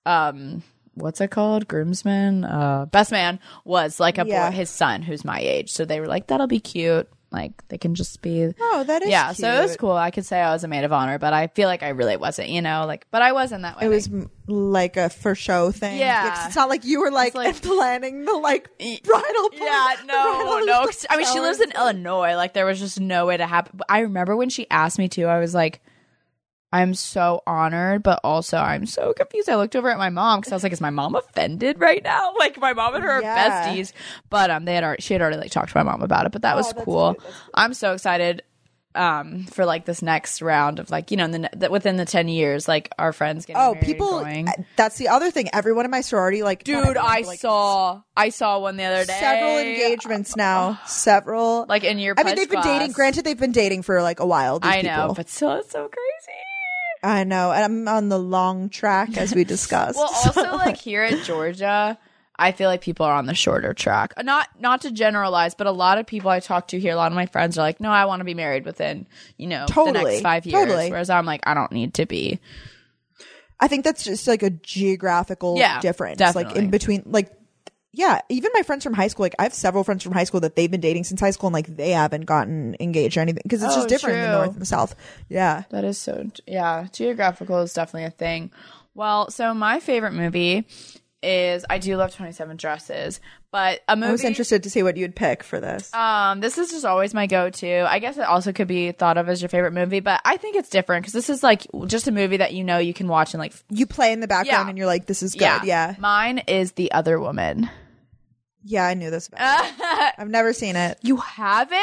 what's it called? Groomsman? Best man was like a boy, his son, who's my age. So they were like, that'll be cute. Like, they can just be... Oh, that is cute. So it was cool. I could say I was a maid of honor, but I feel like I really wasn't, you know? Like, but I wasn't that way. It was like a for show thing. Yeah. 'Cause it's not like you were like planning the like bridal party. Yeah, no. I mean, she lives in Illinois. Like, there was just no way to happen. But I remember when she asked me to, I was like, I'm so honored, but also I'm so confused. I looked over at my mom because I was like, is my mom offended right now? Like, my mom and her are besties. But she had already like talked to my mom about it, but that was cool. Cute. I'm so excited for like this next round of like, you know, within the 10 years, like our friends getting married. People going. That's the other thing. Everyone in my sorority, like, dude, I saw one the other day. Several engagements now. Several. Like in your I mean, they've been dating. Granted, they've been dating for like a while. I know, but still, it's so crazy. I know, and I'm on the long track as we discussed. Well, also like here at Georgia, I feel like people are on the shorter track. Not to generalize, but a lot of people I talk to here, a lot of my friends are like, no, I want to be married within, you know, the next 5 years. Totally. Whereas I'm like, I don't need to be. I think that's just like a geographical difference. Definitely. Like in between, like, yeah, even my friends from high school, like I have several friends from high school that they've been dating since high school and like they haven't gotten engaged or anything because it's just different in the north and the south. Yeah. That is geographical is definitely a thing. Well, so my favorite movie is, I do love 27 Dresses, but a movie. I was interested to see what you'd pick for this. This is just always my go-to. I guess it also could be thought of as your favorite movie, but I think it's different because this is like just a movie that you know you can watch and like you play in the background and you're like, this is good. Yeah. Mine is The Other Woman. Yeah, I knew this about it. I've never seen it. You haven't?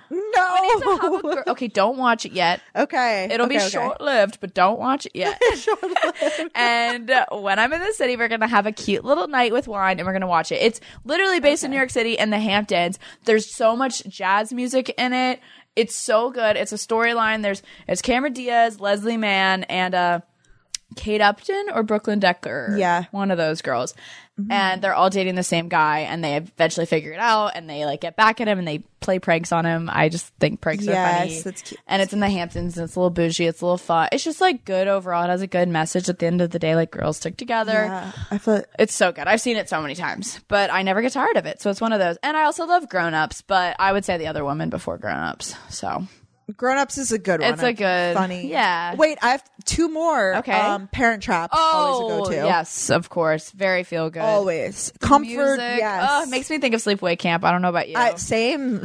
No. Okay, don't watch it yet. Okay. It'll be short-lived, but don't watch it yet. Short-lived. And when I'm in the city, we're going to have a cute little night with wine, and we're going to watch it. It's literally based in New York City and the Hamptons. There's so much jazz music in it. It's so good. It's a storyline. It's Cameron Diaz, Leslie Mann, and Kate Upton or Brooklyn Decker. Yeah. One of those girls. Mm-hmm. And they're all dating the same guy, and they eventually figure it out, and they like get back at him, and they play pranks on him. I just think pranks are funny. That's cute. And it's in the Hamptons, and it's a little bougie. It's a little fun. It's just like good overall. It has a good message at the end of the day. Like girls stick together. Yeah, I feel it's so good. I've seen it so many times, but I never get tired of it. So it's one of those. And I also love Grown Ups, but I would say The Other Woman before Grown Ups. So. Grown Ups is a good one. It's a good, funny. Yeah. Wait, I have two more. Okay. Parent Trap. Always a go-to. Yes, of course. Very feel good. Always. Comfort. Music. Yes. Oh, it makes me think of Sleepaway Camp. I don't know about you. Same.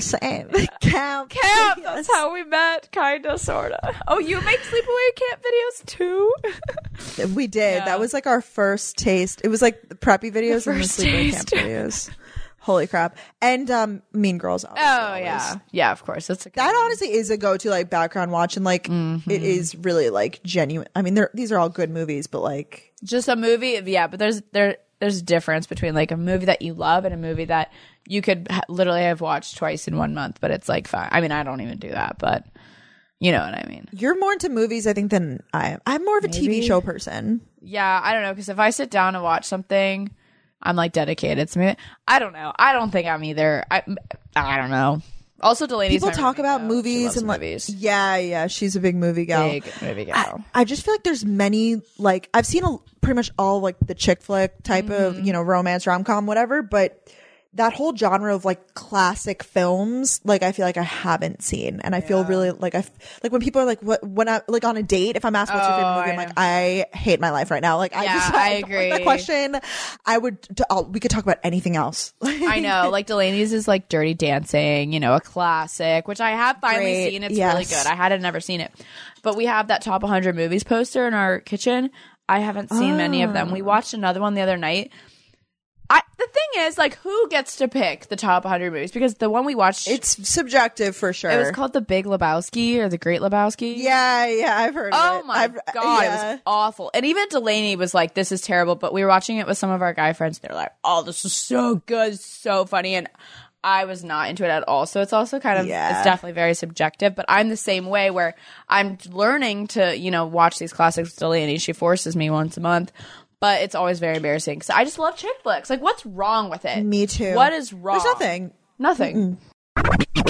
Camp. Yes. That's how we met. Kinda, sorta. Oh, you make Sleepaway Camp videos too? We did. Yeah. That was like our first taste. It was like the preppy videos and the Sleepaway Camp videos. Holy crap. And Mean Girls. Oh, yeah. Yeah, of course. That honestly is a go-to like background watch, and like it is really like genuine. I mean, these are all good movies, but like just a movie. Yeah, but there's a difference between like a movie that you love and a movie that you could literally have watched twice in 1 month, but it's like fine. I mean, I don't even do that, but you know what I mean. You're more into movies, I think, than I am. I'm more of a TV show person. Yeah, I don't know, because if I sit down and watch something, I'm like dedicated to me. I don't know. I don't think I'm either. I don't know. Also, Delaney's people talk about movies and like movies. Yeah, she's a big movie gal. Big movie gal. I just feel like there's many like I've seen pretty much all like the chick flick type of romance rom-com whatever, but that whole genre of like classic films, like I feel like I haven't seen, and I feel really like like when people are like, "What?" When I like on a date, if I'm asked what's your favorite movie, I'm like, I hate my life right now. Like, I agree. That question, we could talk about anything else. I know, like Delaney's is like Dirty Dancing, a classic, which I have finally seen. It's really good. I had never seen it, but we have that top 100 movies poster in our kitchen. I haven't seen many of them. We watched another one the other night. The thing is, like, who gets to pick the top 100 movies? Because the one we watched... It's subjective for sure. It was called The Big Lebowski or The Great Lebowski. Yeah, I've heard of it. Oh my God, it was awful. And even Delaney was like, this is terrible. But we were watching it with some of our guy friends. They're like, oh, this is so good, so funny. And I was not into it at all. So it's also kind of, it's definitely very subjective. But I'm the same way where I'm learning to, watch these classics with Delaney. She forces me once a month. But it's always very embarrassing because I just love chick flicks. Like, what's wrong with it? Me too. What is wrong? There's nothing. Nothing.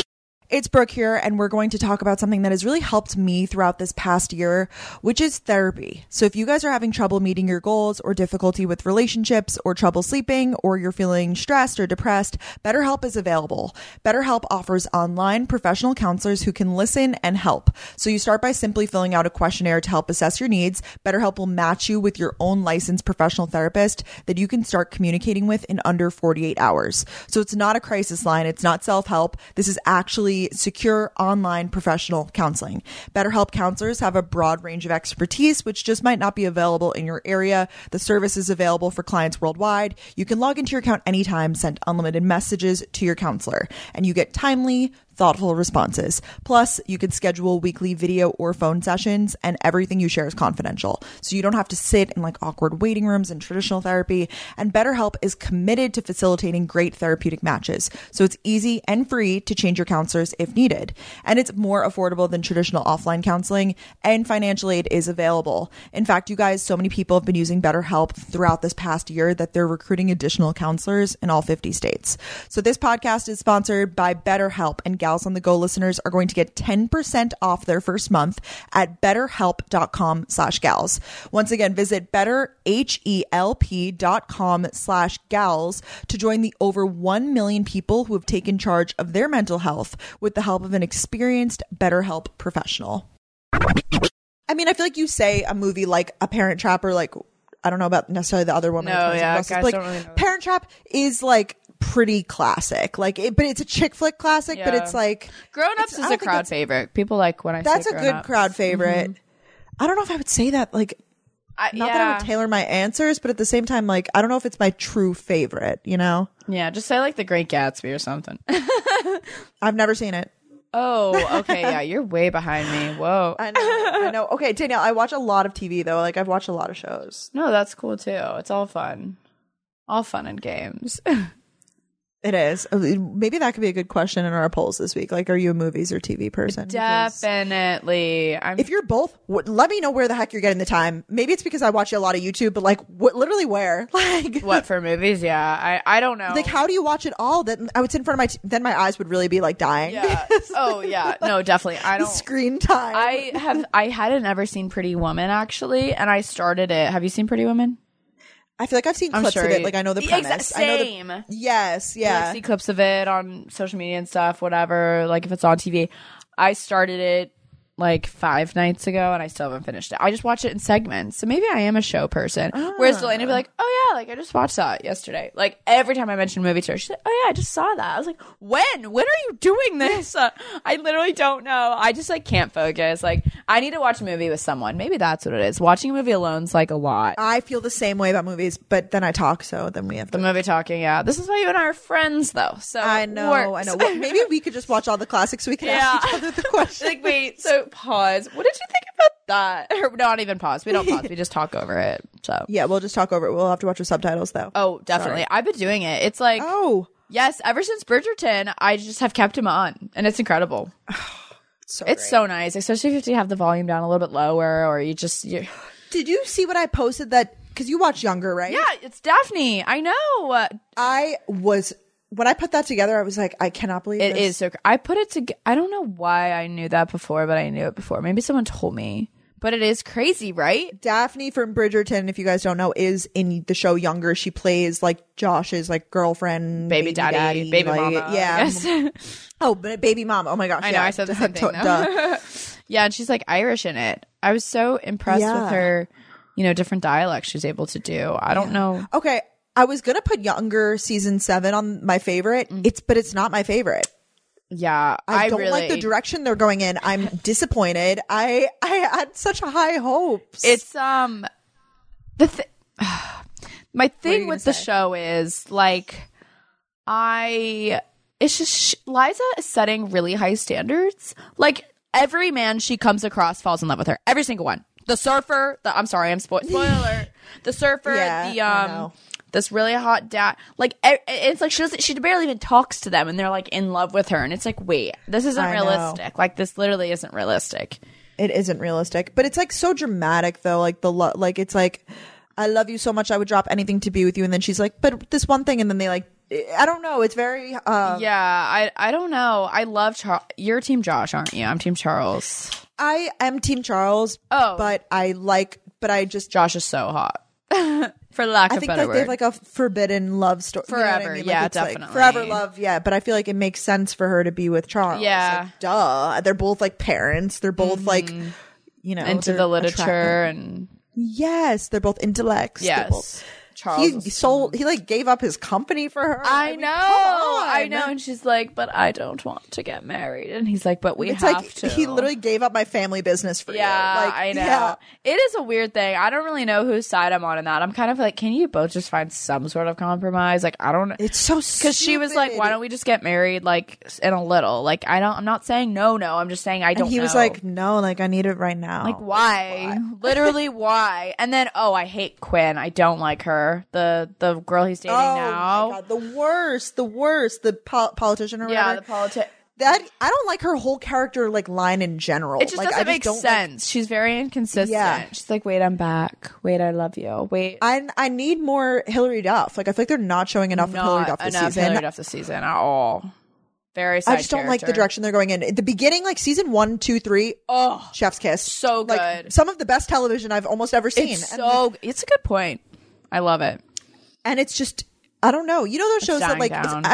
It's Brooke here, and we're going to talk about something that has really helped me throughout this past year, which is therapy. So if you guys are having trouble meeting your goals or difficulty with relationships or trouble sleeping, or you're feeling stressed or depressed, BetterHelp is available. BetterHelp offers online professional counselors who can listen and help. So you start by simply filling out a questionnaire to help assess your needs. BetterHelp will match you with your own licensed professional therapist that you can start communicating with in under 48 hours. So it's not a crisis line. It's not self-help. This is actually secure online professional counseling. BetterHelp counselors have a broad range of expertise, which just might not be available in your area. The service is available for clients worldwide. You can log into your account anytime, send unlimited messages to your counselor, and you get timely, thoughtful responses. Plus, you can schedule weekly video or phone sessions, and everything you share is confidential. So you don't have to sit in like awkward waiting rooms in traditional therapy. And BetterHelp is committed to facilitating great therapeutic matches. So it's easy and free to change your counselors if needed. And it's more affordable than traditional offline counseling, and financial aid is available. In fact, you guys, so many people have been using BetterHelp throughout this past year that they're recruiting additional counselors in all 50 states. So this podcast is sponsored by BetterHelp, and Gals on the Go listeners are going to get 10% off their first month at betterhelp.com/gals. Once again, visit betterhelp.com/gals to join the over 1 million people who have taken charge of their mental health with the help of an experienced BetterHelp professional. I mean, I feel like you say a movie like A Parent Trap, or like, I don't know about necessarily the other one. No, yeah, guys like, don't really know. Parent Trap is like pretty classic, like but it's a chick flick classic, but it's like Grown Ups is a crowd favorite. People like when I that's say a good crowd favorite. I don't know if I would say that, like, not that I would tailor my answers, but at the same time, like, I don't know if it's my true favorite, you know? Yeah, just say like The Great Gatsby or something. I've never seen it. Oh, okay, yeah, you're way behind me. Whoa. I know. Okay, Danielle, I watch a lot of TV though. Like, I've watched a lot of shows. No, that's cool too. It's all fun. All fun and games. It is. Maybe that could be a good question in our polls this week. Like, are you a movies or TV person? Definitely. If you're both, let me know where the heck you're getting the time. Maybe it's because I watch a lot of YouTube, but like, literally where? Like, what, for movies? Yeah, I don't know. Like, how do you watch it all? That I would sit in front of then my eyes would really be like dying. Yeah. Oh yeah. No, definitely. I don't. Screen time. I hadn't ever seen Pretty Woman actually, and I started it. Have you seen Pretty Woman? I feel like I've seen clips of it. Like, I know the premise. Same. Yes, yeah. I see clips of it on social media and stuff, whatever. Like, if it's on TV. I started it like 5 nights ago, and I still haven't finished it. I just watch it in segments. So maybe I am a show person. Whereas Delaney would be like, oh yeah, like I just watched that yesterday. Like, every time I mention a movie to her, she's like, oh yeah, I just saw that. I was like, when are you doing this? I literally don't know. I just like can't focus. Like, I need to watch a movie with someone. Maybe that's what it is. Watching a movie alone's like a lot. I feel the same way about movies, but then I talk, so then we have the movie talking. Yeah, this is why you and I are friends, though. So I know. Well, maybe we could just watch all the classics so we can ask each other the question. Like, wait, so pause. What did you think about that? Or not even pause. We don't pause. We just talk over it. So yeah, we'll just talk over it. We'll have to watch with subtitles though. Oh, definitely. Sorry. I've been doing it. It's like, yes, ever since Bridgerton, I just have kept him on, and it's incredible. It's so nice, especially if you have the volume down a little bit lower, or you Did you see what I posted? That because you watch Younger, right? Yeah, it's Daphne. I know. When I put that together, I was like, I cannot believe it is so. I put it together. I don't know why I knew that before, but I knew it before. Maybe someone told me. But it is crazy, right? Daphne from Bridgerton, if you guys don't know, is in the show Younger. She plays like Josh's like girlfriend, baby daddy, baby like, mama. Yeah. Oh, but baby mama. Oh my gosh. I know. I said the same thing. Yeah, and she's like Irish in it. I was so impressed with her. Different dialects she's able to do. I don't know. Okay, I was gonna put Younger season 7 on my favorite. But it's not my favorite. Yeah, I don't like the direction they're going in. I'm disappointed. I had such high hopes. It's my thing with the show is like it's just Liza is setting really high standards. Like, every man she comes across falls in love with her. Every single one. The surfer. I'm sorry, I'm spoiler. The surfer. This really hot dad. Like, it's like she barely even talks to them, and they're like in love with her, and it's like, wait, this isn't realistic. Like, this literally isn't realistic. It isn't realistic, but it's like so dramatic though. Like like it's like, I love you so much, I would drop anything to be with you, and then she's like, but this one thing, and then they like I don't know. It's very I don't know. I love Charles. You're Team Josh, aren't you? I'm Team Charles. I am Team Charles. But I just Josh is so hot. For lack of a better word. They have like a forbidden love story. Forever, you know what I mean? yeah, like, definitely. Like forever love, yeah. But I feel like it makes sense for her to be with Charles. Yeah. Like, duh. They're both like parents. They're both like, you know. Into the literature and... Yes, they're both intellects. Yes. Charles he like gave up his company for her. I know. And she's like, but I don't want to get married. And he's like, but we have to. He literally gave up my family business for you. Yeah, I know. Yeah. It is a weird thing. I don't really know whose side I'm on in that. I'm kind of like, can you both just find some sort of compromise? Like, I don't know. It's so stupid. Because she was like, why don't we just get married like in a little? Like, I'm not saying no. I'm just saying I don't know. He was like, no, like I need it right now. Like, why? Literally, why? And then, I hate Quinn. I don't like her. The girl he's dating now. Oh my God, the worst. The politician or whatever. Yeah, the politician. That I don't like her whole character like line in general. It just doesn't make sense. She's very inconsistent. Yeah. She's like, wait, I'm back. Wait, I love you. Wait. I need more Hilary Duff. Like I feel like they're not showing enough of Hilary Duff this season. Hilary Duff this season at all. Very side I just don't like the direction they're going in. At the beginning, like season 1, 2, 3, chef's kiss. So good. Like, some of the best television I've almost ever seen. It's a good point. I love it. And it's just, I don't know. You know those shows that like,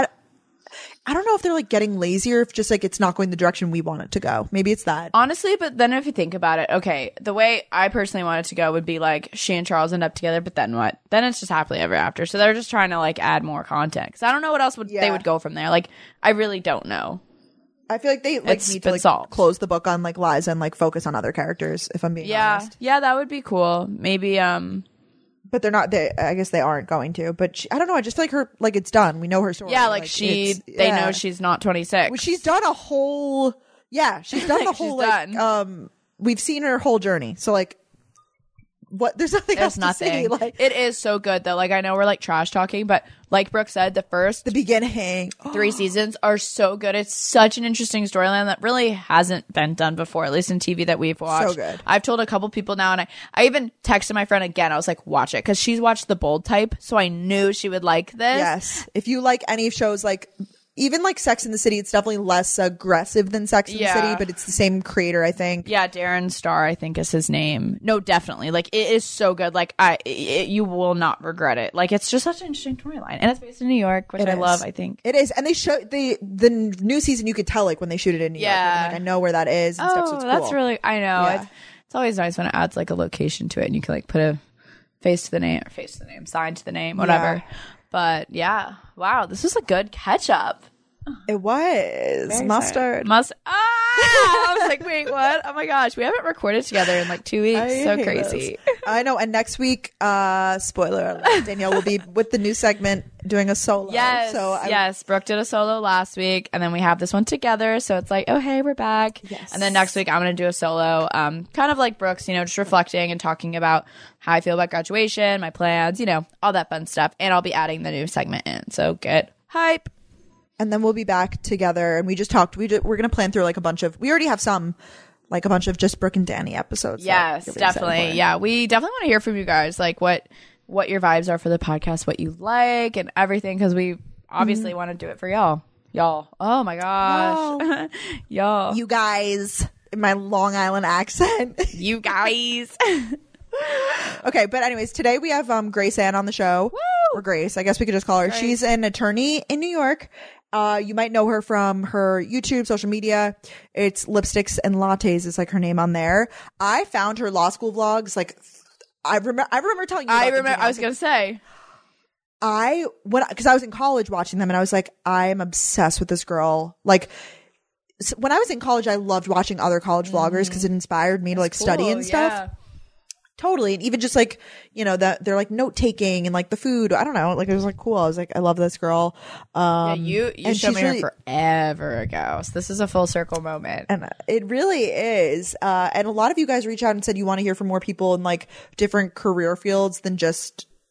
I don't know if they're like getting lazier, if just like it's not going the direction we want it to go. Maybe it's that. Honestly, but then if you think about it, okay, the way I personally want it to go would be like she and Charles end up together, but then what? Then it's just happily ever after. So they're just trying to like add more content. Because I don't know what else they would go from there. Like, I really don't know. I feel like they like need to like close the book on like Liza and like focus on other characters, if I'm being honest. Yeah, that would be cool. Maybe, but they're not. I guess they aren't going to. But I don't know. I just feel like her. Like it's done. We know her story. Yeah, like they know she's not 26. Well, she's done a whole. Yeah, she's done the whole. Like, we've seen her whole journey. So like, what? There's nothing else to see. Like, it is so good though. Like I know we're like trash talking, but like Brooke said, the beginning 3 seasons are so good. It's such an interesting storyline that really hasn't been done before, at least in TV that we've watched. So good. I've told a couple people now, and I even texted my friend again. I was like, watch it, because she's watched The Bold Type, so I knew she would like this. Yes, if you like any shows like. Even like Sex in the City, it's definitely less aggressive than Sex in the City, but it's the same creator, I think. Yeah, Darren Star, I think is his name. No, definitely. Like, it is so good. Like, you will not regret it. Like, it's just such an interesting storyline. And it's based in New York, which I love, I think. It is. And they show the new season, you could tell, like, when they shoot it in New York. Like, I know where that is and stuff, so it's cool. That's really, I know. Yeah. It's always nice when it adds, like, a location to it and you can, like, put a sign to the name, whatever. Yeah. But yeah, wow, this was a good catch up. It was. Very mustard. I was like, wait, what? Oh my gosh, we haven't recorded together in like 2 weeks. So crazy. I know. And next week, spoiler alert, Danielle will be with the new segment doing a solo. Yes. Brooke did a solo last week, and then we have this one together. So it's like, oh hey, we're back. Yes. And then next week I'm gonna do a solo, kind of like Brooke's, just reflecting and talking about how I feel about graduation, my plans, all that fun stuff. And I'll be adding the new segment in. So get hype. And then we'll be back together, and we just talked. We're going to plan through like a bunch of. We already have some, like a bunch of just Brooke and Danny episodes. Yes, definitely. Yeah, we definitely want to hear from you guys, like what your vibes are for the podcast, what you like, and everything, because we obviously want to do it for y'all. Oh my gosh, y'all. You guys, in my Long Island accent. You guys. Okay, but anyways, today we have Grace Ann on the show. Woo! Or Grace, I guess we could just call her. Grace. She's an attorney in New York. You might know her from her YouTube, social media. It's Lipsticks and Lattes is like her name on there. I found her law school vlogs. Like, I remember telling you. I was gonna say. Because I was in college watching them, and I was like, I am obsessed with this girl. Like, when I was in college, I loved watching other college vloggers because it inspired me to like study and stuff. Yeah. Totally. And even just like, that they're like note taking and like the food. I don't know. Like it was like cool. I was like, I love this girl. You showed me her forever ago. So this is a full circle moment. And it really is. And a lot of you guys reach out and said you want to hear from more people in like different career fields than just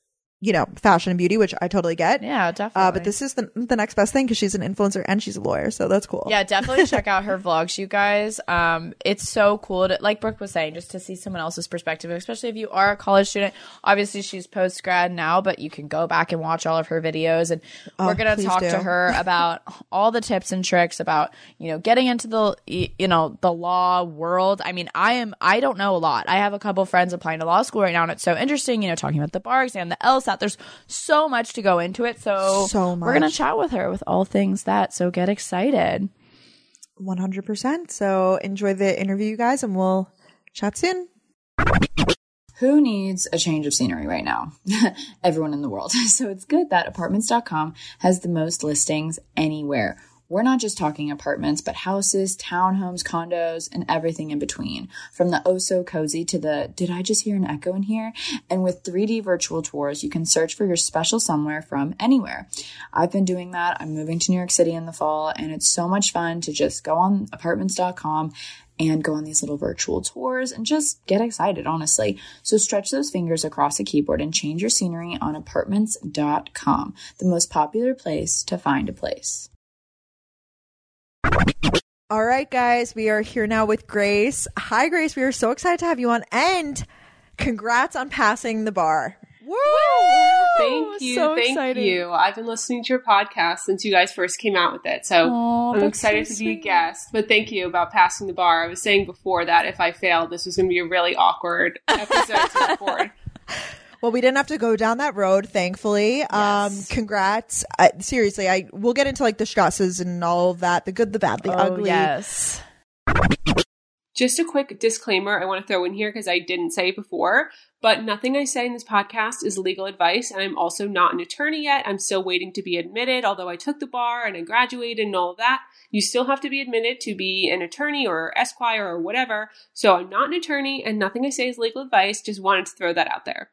fashion and beauty, which I totally get. Yeah, definitely. But this is the next best thing because she's an influencer and she's a lawyer. So that's cool. Yeah, definitely check out her vlogs, you guys. It's so cool to, like Brooke was saying, just to see someone else's perspective, especially if you are a college student. Obviously, she's post-grad now, but you can go back and watch all of her videos. And we're going to talk to her about all the tips and tricks about, getting into the law world. I mean, I don't know a lot. I have a couple friends applying to law school right now, and it's so interesting, talking about the bar exam, the LSAT. There's so much to go into it. So much. We're going to chat with her with all things that. So get excited. 100%. So enjoy the interview, you guys, and we'll chat soon. Who needs a change of scenery right now? Everyone in the world. So it's good that Apartments.com has the most listings anywhere. We're not just talking apartments, but houses, townhomes, condos, and everything in between. From the oh so cozy to the, did I just hear an echo in here? And with 3D virtual tours, you can search for your special somewhere from anywhere. I've been doing that. I'm moving to New York City in the fall, and it's so much fun to just go on Apartments.com and go on these little virtual tours and just get excited, honestly. So stretch those fingers across the keyboard and change your scenery on Apartments.com, the most popular place to find a place. All right, guys, we are here now with Grace. Hi, Grace. We are so excited to have you on, and congrats on passing the bar. Woo! Thank you. So Thank exciting. you. I've been listening to your podcast since you guys first came out with it. So I'm excited to be a guest. But thank you about passing the bar. I was saying before that if I failed, this was going to be a really awkward episode to record. Well, we didn't have to go down that road, thankfully. Yes. Congrats. Seriously, we'll get into like the stresses and all of that, the good, the bad, the ugly. Yes. Just a quick disclaimer I want to throw in here because I didn't say it before, but nothing I say in this podcast is legal advice, and I'm also not an attorney yet. I'm still waiting to be admitted, although I took the bar and I graduated and all of that. You still have to be admitted to be an attorney or esquire or whatever, so I'm not an attorney, and nothing I say is legal advice. Just wanted to throw that out there.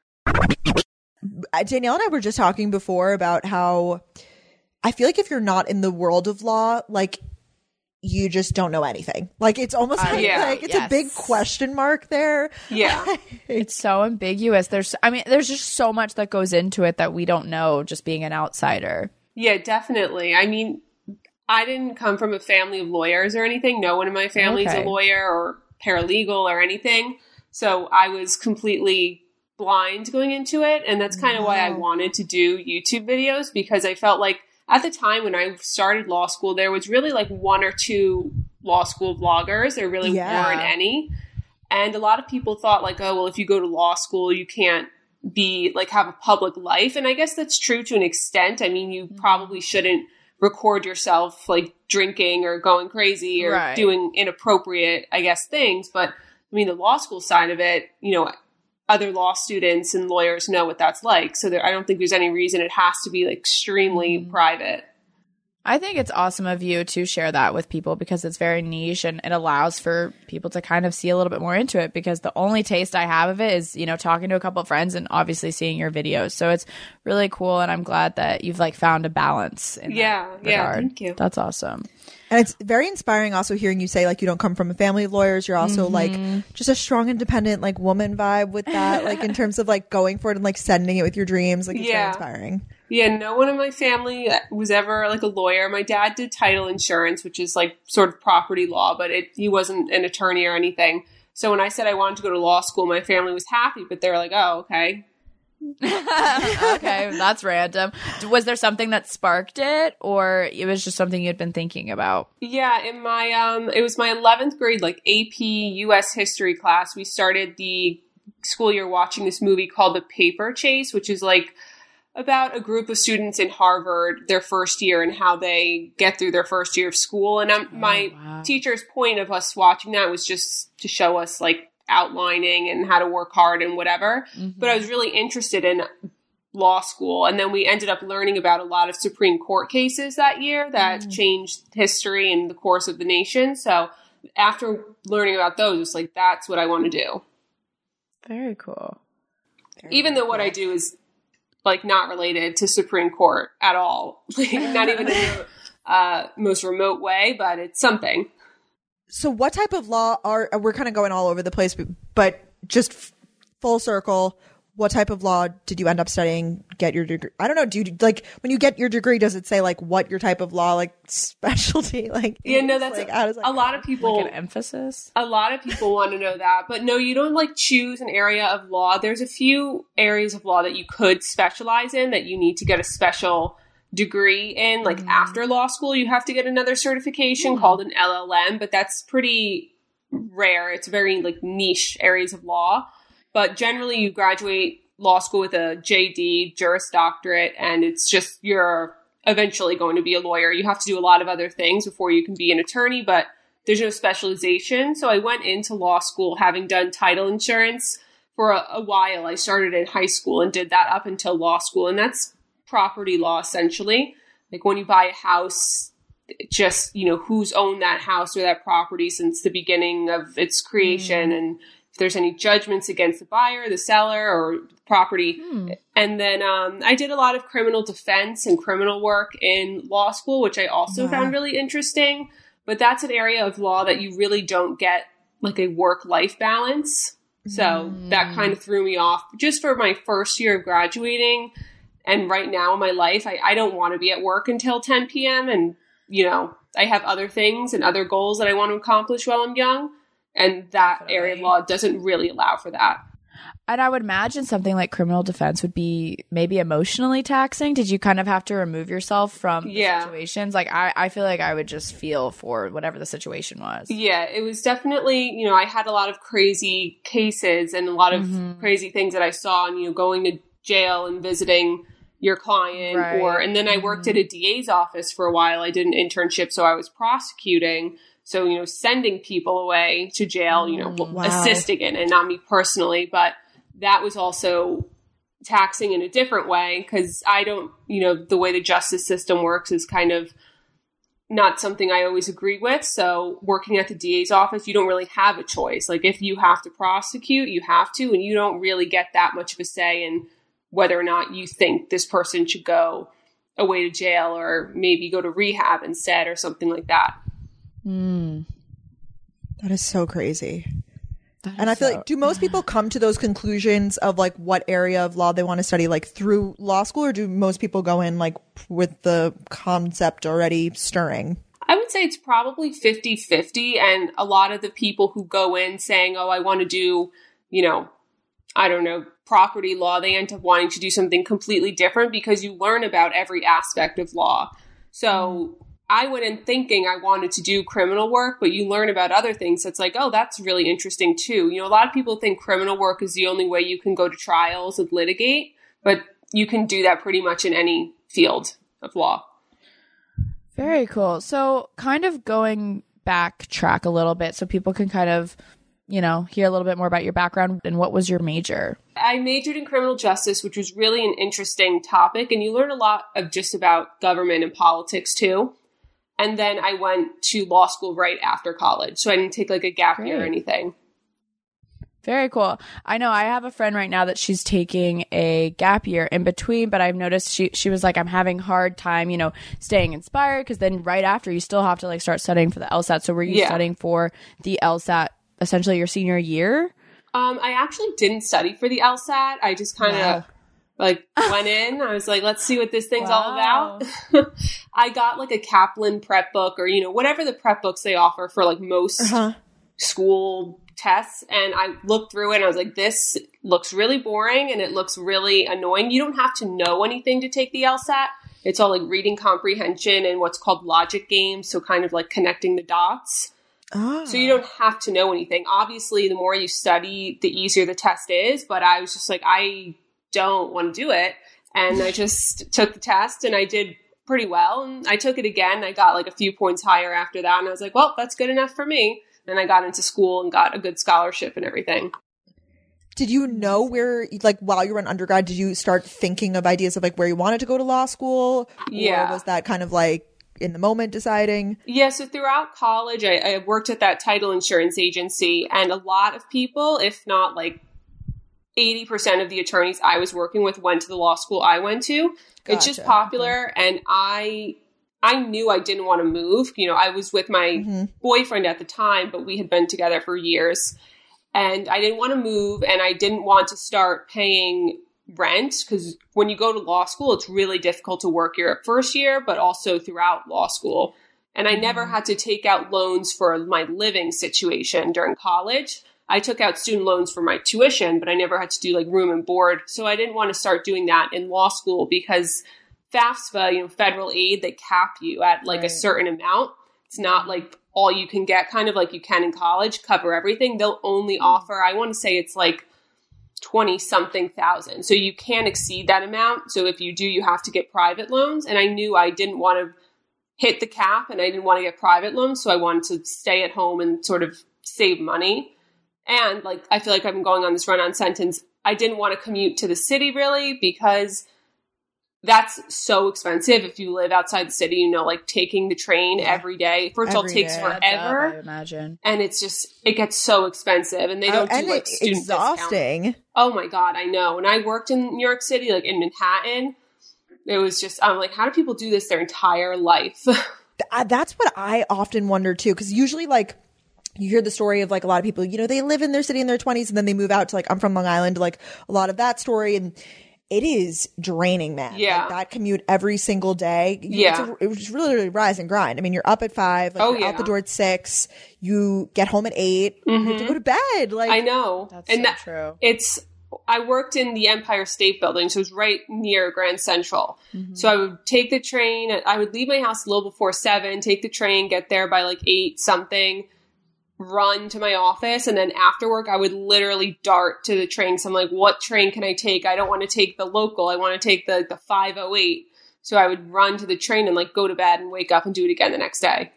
Danielle and I were just talking before about how I feel like if you're not in the world of law, like you just don't know anything. Like it's almost like it's a big question mark there. Yeah. It's so ambiguous. There's just so much that goes into it that we don't know just being an outsider. Yeah, definitely. I mean, I didn't come from a family of lawyers or anything. No one in my family is a lawyer or paralegal or anything. So I was completely blind going into it. And that's kind of why I wanted to do YouTube videos, because I felt like at the time when I started law school, there was really like one or two law school vloggers. There really weren't any. And a lot of people thought like, oh, well, if you go to law school, you can't be like have a public life. And I guess that's true to an extent. I mean, you probably shouldn't record yourself like drinking or going crazy or doing inappropriate, I guess, things. But I mean, the law school side of it, you know, other law students and lawyers know what that's like. So I don't think there's any reason it has to be like extremely private. I think it's awesome of you to share that with people because it's very niche and it allows for people to kind of see a little bit more into it, because the only taste I have of it is, you know, talking to a couple of friends and obviously seeing your videos. So it's really cool. And I'm glad that you've like found a balance in that regard. Yeah. Thank you. That's awesome. And it's very inspiring also hearing you say like you don't come from a family of lawyers. You're also like just a strong, independent like woman vibe with that, like in terms of like going for it and like sending it with your dreams. Like it's very inspiring. Yeah, no one in my family was ever like a lawyer. My dad did title insurance, which is like sort of property law, but he wasn't an attorney or anything. So when I said I wanted to go to law school, my family was happy, but they were like, oh, okay. Okay, that's random. Was there something that sparked it, or it was just something you'd been thinking about? Yeah, in my it was my 11th grade like AP US history class. We started the school year watching this movie called The Paper Chase, which is like about a group of students in Harvard, their first year, and how they get through their first year of school. And my teacher's point of us watching that was just to show us like outlining and how to work hard and whatever. But I was really interested in law school. And then we ended up learning about a lot of Supreme Court cases that year that changed history and the course of the nation. So after learning about those, it's like, that's what I want to do. Very cool. Even though what I do is like not related to Supreme Court at all. Like, not even in the most remote way, but it's something. So what type of law we're kind of going all over the place, but just full circle, what type of law did you end up studying, get your degree? I don't know. Do you, like, when you get your degree, does it say like what your type of law, like specialty? Like, yeah, no, that's like, a lot of people, like an emphasis. A lot of people want to know that, but no, you don't like choose an area of law. There's a few areas of law that you could specialize in that you need to get a special degree in. Like after law school, you have to get another certification called an LLM, but that's pretty rare. It's very like niche areas of law. But generally, you graduate law school with a JD, Juris Doctorate, and it's just you're eventually going to be a lawyer. You have to do a lot of other things before you can be an attorney, but there's no specialization. So I went into law school having done title insurance for a while. I started in high school and did that up until law school, and that's property law, essentially. Like when you buy a house, just, you know, who's owned that house or that property since the beginning of its creation, and if there's any judgments against the buyer, the seller, or the property. And then I did a lot of criminal defense and criminal work in law school, which I also found really interesting. But that's an area of law that you really don't get like a work-life balance. So that kind of threw me off just for my first year of graduating. And right now in my life, I don't want to be at work until 10 p.m. And, you know, I have other things and other goals that I want to accomplish while I'm young. And that area of law doesn't really allow for that. And I would imagine something like criminal defense would be maybe emotionally taxing. Did you kind of have to remove yourself from the situations? Like, I feel like I would just feel for whatever the situation was. Yeah, it was definitely, you know, I had a lot of crazy cases and a lot of crazy things that I saw, and, you know, going to jail and visiting your client, and then I worked at a DA's office for a while. I did an internship, so I was prosecuting. So, you know, sending people away to jail, you know, assisting in it, not me personally, but that was also taxing in a different way, because I don't, you know, the way the justice system works is kind of not something I always agree with. So working at the DA's office, you don't really have a choice. Like if you have to prosecute, you have to, and you don't really get that much of a say in whether or not you think this person should go away to jail or maybe go to rehab instead or something like that. That is so crazy. And I feel like, do most people come to those conclusions of like what area of law they want to study like through law school, or do most people go in like with the concept already stirring? I would say it's probably 50-50. And a lot of the people who go in saying, oh, I want to do, you know, I don't know, property law, they end up wanting to do something completely different because you learn about every aspect of law. So I went in thinking I wanted to do criminal work, but you learn about other things. It's like, oh, that's really interesting too. You know, a lot of people think criminal work is the only way you can go to trials and litigate, but you can do that pretty much in any field of law. Very cool. So kind of going backtrack a little bit so people can kind of, you know, hear a little bit more about your background and what was your major? I majored in criminal justice, which was really an interesting topic. And you learn a lot of just about government and politics too. And then I went to law school right after college. So I didn't take like a gap year or anything. Very cool. I know I have a friend right now that she's taking a gap year in between, but I've noticed she was like, I'm having a hard time, you know, staying inspired, because then right after you still have to like start studying for the LSAT. So were you studying for the LSAT essentially your senior year? I actually didn't study for the LSAT. I just kind of like went in. I was like, let's see what this thing's all about. I got like a Kaplan prep book, or, you know, whatever the prep books they offer for like most school tests. And I looked through it and I was like, this looks really boring and it looks really annoying. You don't have to know anything to take the LSAT. It's all like reading comprehension and what's called logic games. So kind of like connecting the dots. So you don't have to know anything. Obviously, the more you study, the easier the test is. But I was just like, I don't want to do it. And I just took the test and I did pretty well. And I took it again. I got like a few points higher after that. And I was like, well, that's good enough for me. And I got into school and got a good scholarship and everything. Did you know where, like, while you were in undergrad, did you start thinking of ideas of like where you wanted to go to law school? Yeah. Or was that kind of like in the moment deciding? Yeah, so throughout college, I worked at that title insurance agency, and a lot of people, if not like 80% of the attorneys I was working with went to the law school I went to. Gotcha. It's just popular, and I knew I didn't want to move. You know, I was with my boyfriend at the time, but we had been together for years. And I didn't want to move, and I didn't want to start paying rent, because when you go to law school, it's really difficult to work your first year, but also throughout law school. And I never had to take out loans for my living situation during college. I took out student loans for my tuition, but I never had to do like room and board. So I didn't want to start doing that in law school, because FAFSA, federal aid, they cap you at like a certain amount. It's not like all you can get, kind of like you can in college, cover everything. They'll only offer, I want to say it's like 20 something thousand. So you can't exceed that amount. So if you do, you have to get private loans. And I knew I didn't want to hit the cap, and I didn't want to get private loans. So I wanted to stay at home and sort of save money. And like, I feel like I've been going on this run-on sentence. I didn't want to commute to the city really, because that's so expensive. If you live outside the city, like taking the train every day, first of all, takes forever. I imagine. And it's just, it gets so expensive, and they don't do like student exhausting. Discount. Oh my God, I know. When I worked in New York City, like in Manhattan, it was just, I'm like, how do people do this their entire life? That's what I often wonder too. Cause usually like, you hear the story of like a lot of people, they live in their city in their 20s and then they move out to like, I'm from Long Island, like a lot of that story. And it is draining, man. Yeah. Like that commute every single day. Yeah. It was really rise and grind. I mean, you're up at 5, like you're out the door at 6, you get home at 8, you have to go to bed. Like, I know. That's true. I worked in the Empire State Building, so it was right near Grand Central. So I would take the train. I would leave my house a little before 7, take the train, get there by like 8 something, run to my office, and then after work I would literally dart to the train. So I'm like, what train can I take? I don't want to take the local. I want to take the 508. So I would run to the train and like go to bed and wake up and do it again the next day.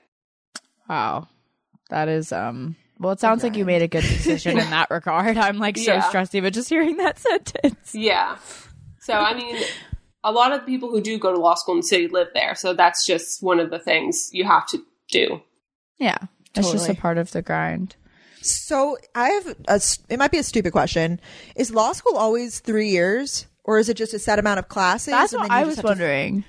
Wow. That is well, it sounds like you made a good decision in that regard. I'm like so stressed even just hearing that sentence. Yeah. So I mean, a lot of people who do go to law school in the city live there. So that's just one of the things you have to do. Yeah. It's just a part of the grind. So I have it might be a stupid question. Is law school always 3 years, or is it just a set amount of classes? That's what I was wondering.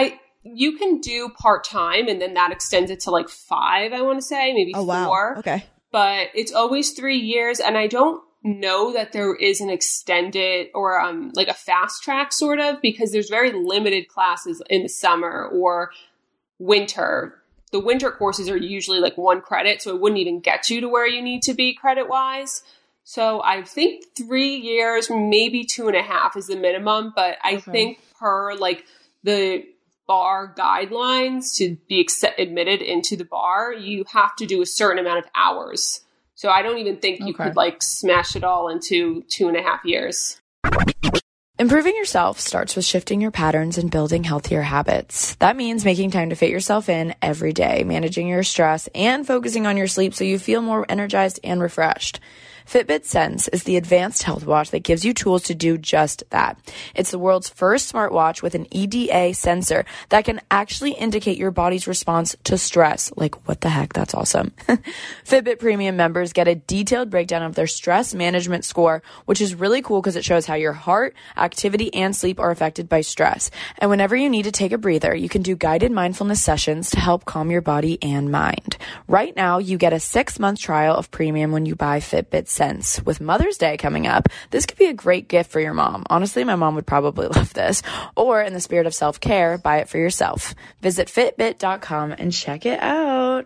You can do part-time, and then that extends it to like 5, I want to say, maybe 4. Wow. Okay. But it's always 3 years, and I don't know that there is an extended or like a fast track sort of, because there's very limited classes in the summer or winter. The winter courses are usually like 1 credit, so it wouldn't even get you to where you need to be credit-wise. So I think 3 years, maybe 2.5 is the minimum, but I think per like the bar guidelines to be admitted into the bar, you have to do a certain amount of hours. So I don't even think you could like smash it all into 2.5 years. Improving yourself starts with shifting your patterns and building healthier habits. That means making time to fit yourself in every day, managing your stress, and focusing on your sleep so you feel more energized and refreshed. Fitbit Sense is the advanced health watch that gives you tools to do just that. It's the world's first smartwatch with an EDA sensor that can actually indicate your body's response to stress. Like, what the heck? That's awesome. Fitbit Premium members get a detailed breakdown of their stress management score, which is really cool because it shows how your heart, activity, and sleep are affected by stress. And whenever you need to take a breather, you can do guided mindfulness sessions to help calm your body and mind. Right now, you get a 6-month trial of Premium when you buy Fitbit Sense. With Mother's Day coming up, this could be a great gift for your mom. Honestly, my mom would probably love this. Or in the spirit of self-care, buy it for yourself. Visit Fitbit.com and check it out.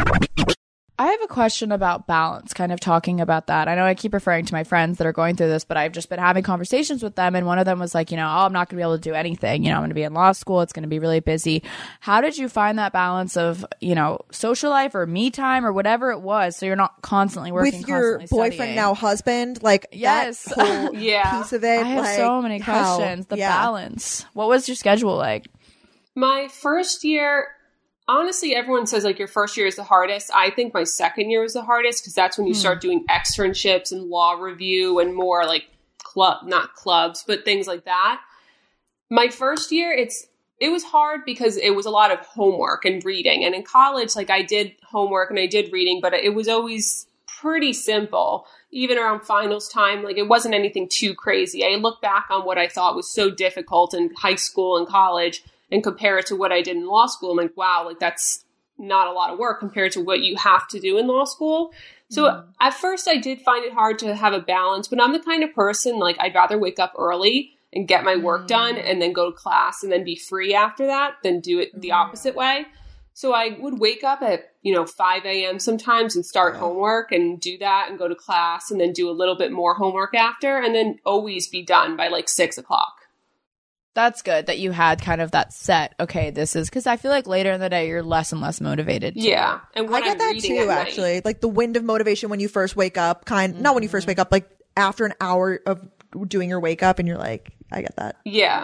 I have a question about balance, kind of talking about that. I know I keep referring to my friends that are going through this, but I've just been having conversations with them. And one of them was like, I'm not going to be able to do anything. I'm going to be in law school. It's going to be really busy. How did you find that balance of, social life or me time or whatever it was? So you're not constantly working with your boyfriend, studying. Now husband, like yes. that whole piece of it. I have so many questions. The balance. What was your schedule like? My first year, honestly, everyone says like your first year is the hardest. I think my second year was the hardest because that's when you start doing externships and law review and more like not clubs, but things like that. My first year, it was hard because it was a lot of homework and reading. And in college, like I did homework and I did reading, but it was always pretty simple. Even around finals time, like it wasn't anything too crazy. I look back on what I thought was so difficult in high school and college and compare it to what I did in law school. I'm like, wow, like that's not a lot of work compared to what you have to do in law school. So at first I did find it hard to have a balance, but I'm the kind of person, like, I'd rather wake up early and get my work done and then go to class and then be free after that than do it the opposite way. So I would wake up at, 5 a.m. sometimes and start homework and do that and go to class and then do a little bit more homework after and then always be done by like 6 o'clock. That's good that you had kind of that set. Okay, this is because I feel like later in the day you're less and less motivated. Yeah. And when I get that too, actually. Like the wind of motivation when you first wake up, not when you first wake up, like after an hour of doing your wake up and you're like, I get that.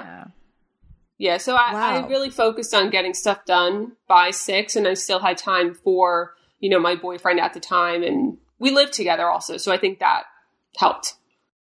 Yeah, so I really focused on getting stuff done by 6, and I still had time for, my boyfriend at the time, and we lived together also, so I think that helped.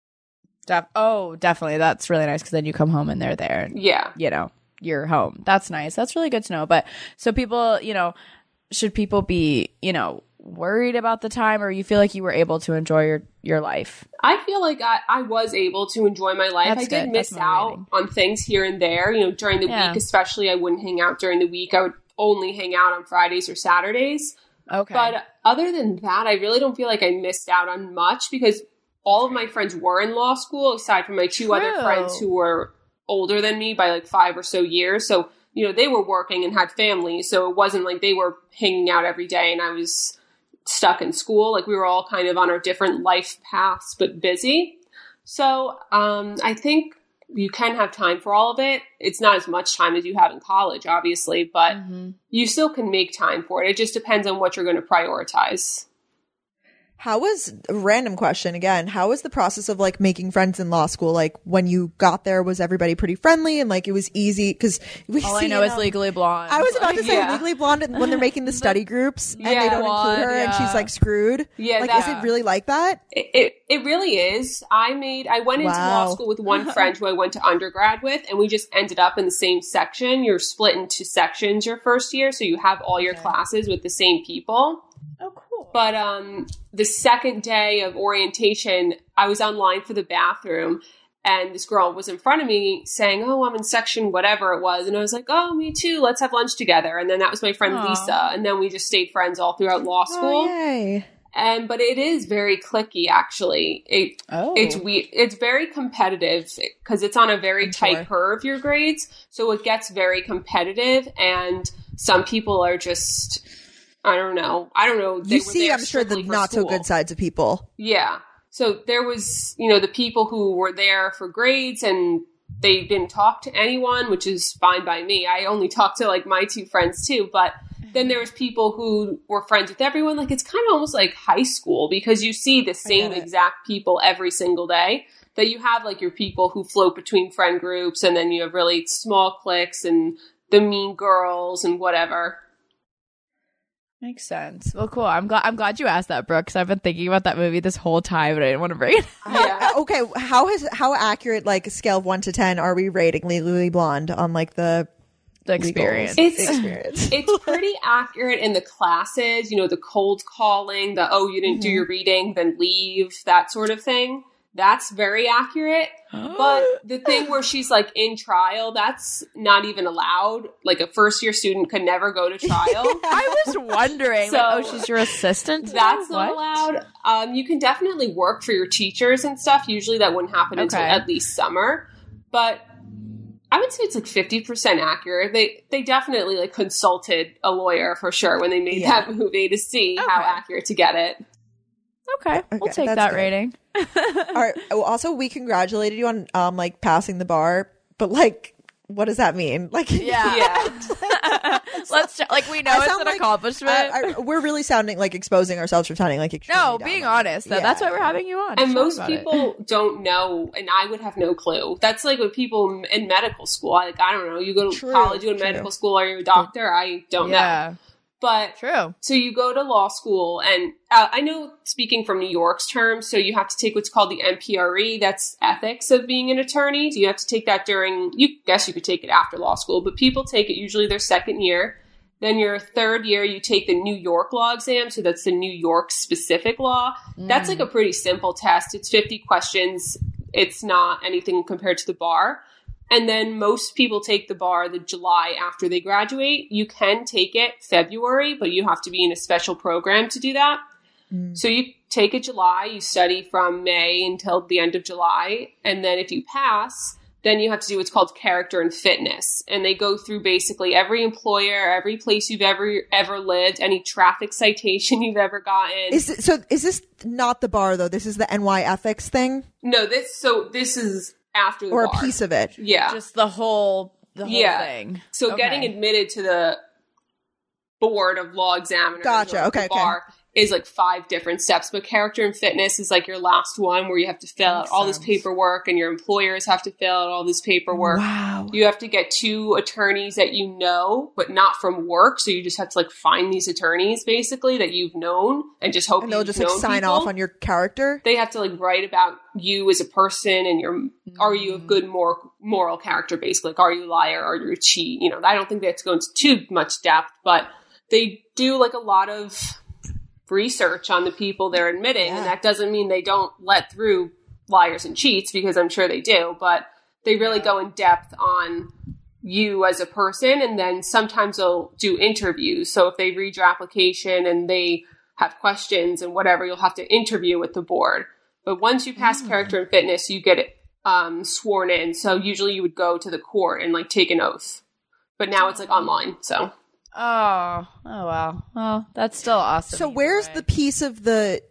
Definitely. That's really nice, because then you come home and they're there. And, you're home. That's nice. That's really good to know. But so people, should people be, worried about the time, or you feel like you were able to enjoy your life? I feel like I was able to enjoy my life. I did miss out on things here and there, during the week, especially. I wouldn't hang out during the week. I would only hang out on Fridays or Saturdays. Okay. But other than that, I really don't feel like I missed out on much, because all of my friends were in law school, aside from my two other friends who were older than me by like 5 or so years. So, they were working and had families. So it wasn't like they were hanging out every day and I was stuck in school. Like, we were all kind of on our different life paths, but busy. So I think you can have time for all of it. It's not as much time as you have in college, obviously, but you still can make time for it. It just depends on what you're going to prioritize. How was, a random question again, how was the process of like making friends in law school? Like when you got there, was everybody pretty friendly and like it was easy? Because all I know is Legally Blonde. I was about to say Legally Blonde when they're making the study groups and they don't include her and she's like screwed. Yeah, like is it really like that? It really is. I went into law school with one friend who I went to undergrad with, and we just ended up in the same section. You're split into sections your first year, so you have all your classes with the same people. Oh, cool. But the second day of orientation, I was online for the bathroom, and this girl was in front of me saying, "Oh, I'm in section whatever it was." And I was like, "Oh, me too. Let's have lunch together." And then that was my friend Lisa. And then we just stayed friends all throughout law school. Oh, yay. But it is very cliquey, actually. It's very competitive because it's on a very tight curve, your grades. So it gets very competitive, and some people are just... I don't know. You see, I'm sure, the not so good sides of people. Yeah. So there was, the people who were there for grades and they didn't talk to anyone, which is fine by me. I only talked to like my two friends too. But then there was people who were friends with everyone. Like, it's kind of almost like high school, because you see the same exact people every single day. That you have like your people who float between friend groups, and then you have really small cliques and the mean girls and whatever. Makes sense. Well, cool. I'm glad you asked that, Brooke, because I've been thinking about that movie this whole time, but I didn't want to bring it up. Yeah. Okay. How accurate, like a scale of 1 to 10, are we rating Legally Blonde on like the experience? It's pretty accurate in the classes. The cold calling, you didn't do your reading, then leave, that sort of thing. That's very accurate. But the thing where she's like in trial, that's not even allowed. Like a first year student could never go to trial. I was wondering. So, she's your assistant? That's not allowed. You can definitely work for your teachers and stuff. Usually that wouldn't happen until at least summer. But I would say it's like 50% accurate. They definitely like consulted a lawyer for sure when they made that movie to see how accurate to get it. Okay, we'll take that rating. All right. Also, we congratulated you on like passing the bar, but like, what does that mean? Like, let's we know it's an accomplishment. We're really sounding like exposing ourselves for sounding like being honest. That's why we're having you on. And most people don't know, and I would have no clue. That's like what people in medical school. Like, I don't know. You go to college, you go to medical school. Are you a doctor? I don't know. But so you go to law school, and I know, speaking from New York's terms, so you have to take what's called the MPRE. That's ethics of being an attorney. So you have to take that you could take it after law school, but people take it usually their second year. Then your third year, you take the New York law exam. So that's the New York specific law. That's like a pretty simple test. It's 50 questions. It's not anything compared to the bar. And then most people take the bar the July after they graduate. You can take it February, but you have to be in a special program to do that. So you take it July, you study from May until the end of July. And then if you pass, then you have to do what's called character and fitness. And they go through basically every employer, every place you've ever lived, any traffic citation you've ever gotten. Is this not the bar, though? This is the NY ethics thing? No, this is after the bar. Or a bar. piece of it. Yeah. Just the whole thing. So getting admitted to the board of law examiners. Gotcha. Okay. Bar is like 5 different steps, but character and fitness is like your last one where you have to fill out all this paperwork, and your employers have to fill out all this paperwork. Wow. You have to get 2 attorneys that you know, but not from work. So you just have to like find these attorneys basically that you've known and just hope they'll just like sign off on your character. They have to like write about you as a person and are you a good moral character basically? Like, are you a liar? Are you a cheat? You know, I don't think they have to go into too much depth, but they do like a lot of research on the people they're admitting, and that doesn't mean they don't let through liars and cheats, because I'm sure they do, but they really go in depth on you as a person. And then sometimes they'll do interviews. So if they read your application and they have questions and whatever, you'll have to interview with the board. But once you pass character and fitness, you get it sworn in. So usually you would go to the court and like take an oath, but now it's like online. So Oh wow. Well, that's still awesome. So where's the piece of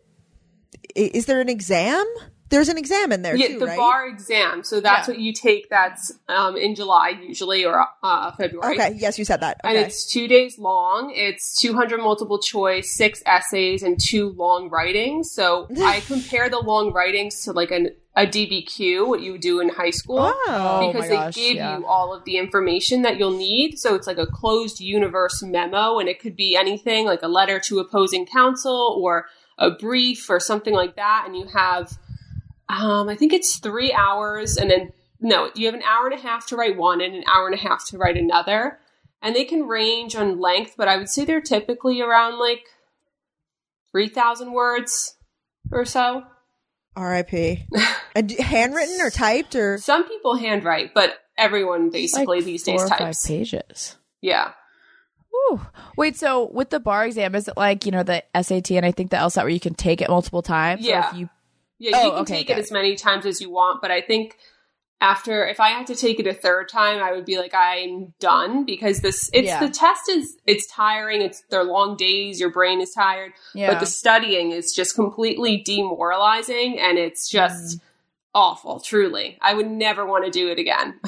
is there an exam? There's an exam in there too, the right? bar exam. So that's what you take. That's in July usually, or February. Okay. Yes, you said that. Okay. And it's 2 days long. It's 200 multiple choice, 6 essays, and 2 long writings. So I compare the long writings to like a DBQ, what you would do in high school, because they give you all of the information that you'll need. So it's like a closed universe memo, and it could be anything like a letter to opposing counsel or a brief or something like that. And you have, I think it's 3 hours, and then you have an hour and a half to write one and an hour and a half to write another. And they can range on length, but I would say they're typically around like 3,000 words or so. R.I.P. And handwritten or typed, or some people handwrite, but everyone basically like these days 4 or types. 5 pages. Yeah. Ooh. Wait, so with the bar exam, is it like, the SAT and I think the LSAT where you can take it multiple times? Yeah. You can take it as many times as you want, but I think if I had to take it a third time, I would be like, I'm done, because the test it's tiring. They're long days. Your brain is tired, but the studying is just completely demoralizing, and it's just awful. Truly. I would never want to do it again.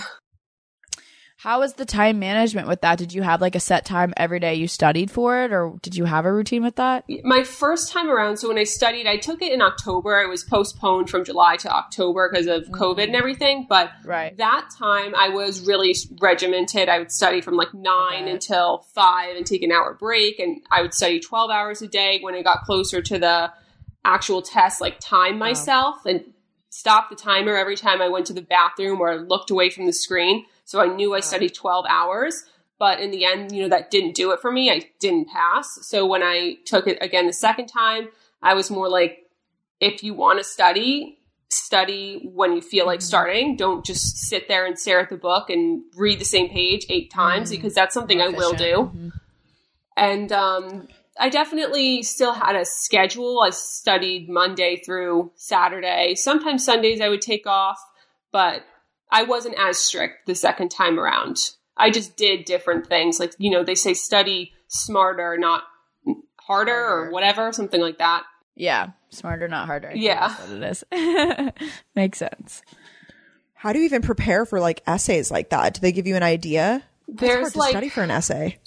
How was the time management with that? Did you have like a set time every day you studied for it, or did you have a routine with that? My first time around, so when I studied, I took it in October. It was postponed from July to October because of COVID and everything. But that time I was really regimented. I would study from like 9 until 5 and take an hour break. And I would study 12 hours a day. When it got closer to the actual test, like time myself and stop the timer every time I went to the bathroom or looked away from the screen. So I knew I studied 12 hours, but in the end, that didn't do it for me. I didn't pass. So when I took it again the second time, I was more like, if you want to study when you feel like starting. Don't just sit there and stare at the book and read the same page 8 times, because that's something I will do. And I definitely still had a schedule. I studied Monday through Saturday. Sometimes Sundays I would take off, but I wasn't as strict the second time around. I just did different things. Like, they say study smarter, not harder or whatever, something like that. Yeah. Smarter, not harder. Yeah. That's what it is. Makes sense. How do you even prepare for like essays like that? Do they give you an idea? There's it's hard to study for an essay.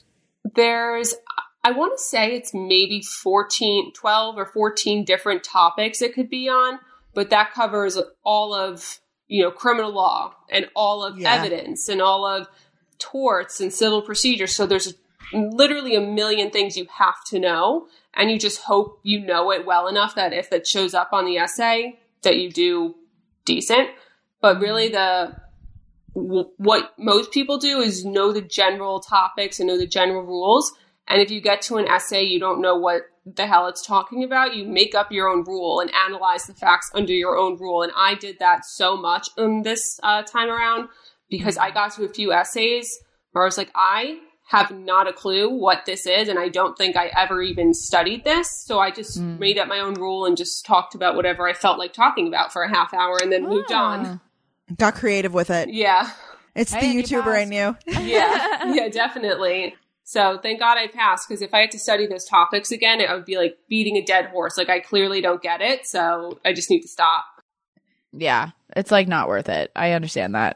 I want to say it's maybe 12 or 14 different topics it could be on, but that covers all of criminal law and all of evidence and all of torts and civil procedures. So there's literally a million things you have to know, and you just hope you know it well enough that if it shows up on the essay that you do decent. But really what most people do is know the general topics and know the general rules. And if you get to an essay, you don't know what the hell it's talking about, you make up your own rule and analyze the facts under your own rule. And I did that so much in this time around, because I got to a few essays where I was like, I have not a clue what this is, and I don't think I ever even studied this. So I just made up my own rule and just talked about whatever I felt like talking about for a half hour and then moved on. Got creative with it. Yeah. It's the YouTuber in you. Yeah, definitely. So thank God I passed, because if I had to study those topics again, it would be like beating a dead horse. Like I clearly don't get it, so I just need to stop. Yeah, it's like not worth it. I understand that.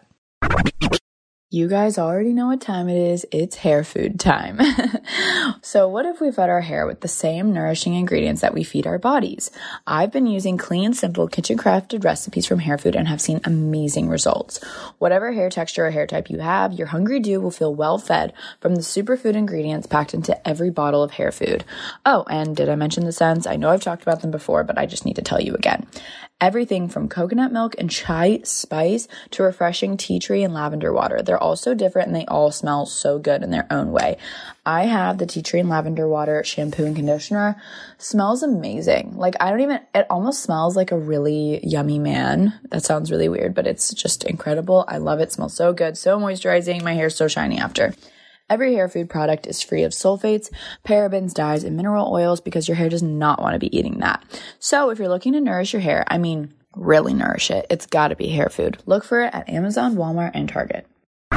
You guys already know what time it is. It's hair food time. So what if we fed our hair with the same nourishing ingredients that we feed our bodies? I've been using clean, simple, kitchen crafted recipes from Hair Food and have seen amazing results. Whatever hair texture or hair type you have, your hungry dew will feel well fed from the superfood ingredients packed into every bottle of Hair Food. Oh, and did I mention the scents? I know I've talked about them before, but I just need to tell you again. Everything from coconut milk and chai spice to refreshing tea tree and lavender water. They're all so different and they all smell so good in their own way. I have the tea tree and lavender water shampoo and conditioner. Smells amazing. Like it almost smells like a really yummy man. That sounds really weird, but it's just incredible. I love it. Smells so good, so moisturizing. My hair's so shiny after. Every Hair Food product is free of sulfates, parabens, dyes, and mineral oils because your hair does not want to be eating that. So if you're looking to nourish your hair, I mean, really nourish it, it's got to be Hair Food. Look for it at Amazon, Walmart, and Target.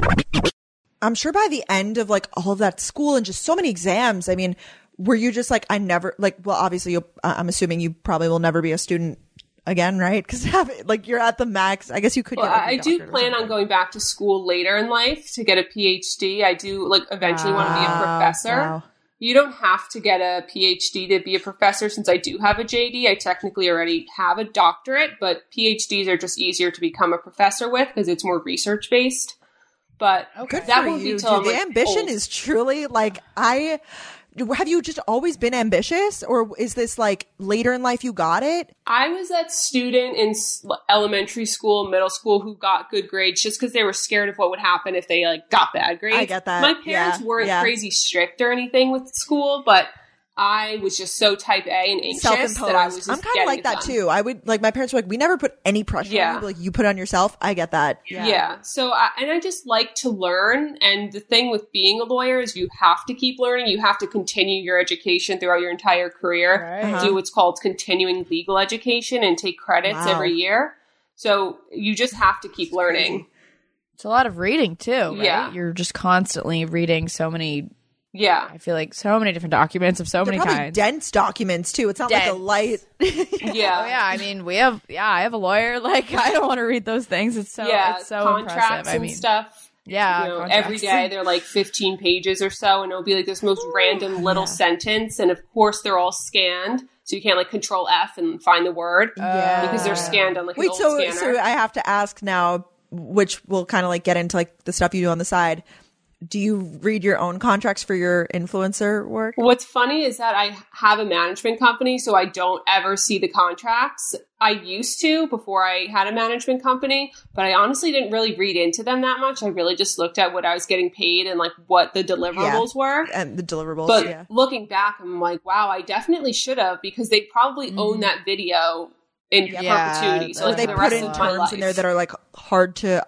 I'm sure by the end of like all of that school and just so many exams, I mean, were you just like, obviously I'm assuming you probably will never be a student again, right? Because like you're at the max. I guess you could. Well, I do plan on going back to school later in life to get a PhD. I do like eventually want to be a professor. Wow. You don't have to get a PhD to be a professor. Since I do have a JD, I technically already have a doctorate, but PhDs are just easier to become a professor with because it's more research based. But that won't be till the ambition is truly like have you just always been ambitious, or is this like later in life you got it? I was that student in elementary school, middle school who got good grades just because they were scared of what would happen if they like got bad grades. I get that. My parents weren't crazy strict or anything with school, but I was just so type A and anxious that I was just I'm kind of like that too. I would like, my parents were like, we never put any pressure on you, but, like you put it on yourself. I get that. Yeah. So I just like to learn. And the thing with being a lawyer is you have to keep learning. You have to continue your education throughout your entire career. Right. Do what's called continuing legal education and take credits every year. So you just have to keep learning. It's a lot of reading too, right? Yeah. You're just constantly reading so many. Yeah. I feel like so many different documents of so many kinds. Dense documents too. It's not like a light. Yeah. Oh, yeah. I mean, I have a lawyer. Like, I don't want to read those things. It's so contracts impressive. And stuff. Yeah. Every day they're like 15 pages or so, and it'll be like this most random little sentence. And of course they're all scanned. So you can't like Control F and find the word because they're scanned on like an old scanner. So I have to ask now, which will kind of like get into like the stuff you do on the side. Do you read your own contracts for your influencer work? What's funny is that I have a management company, so I don't ever see the contracts. I used to before I had a management company, but I honestly didn't really read into them that much. I really just looked at what I was getting paid and like what the deliverables were. And the deliverables, But looking back, I'm like, wow, I definitely should have, because they probably own that video in perpetuity. So like they the put in terms in there that are like hard to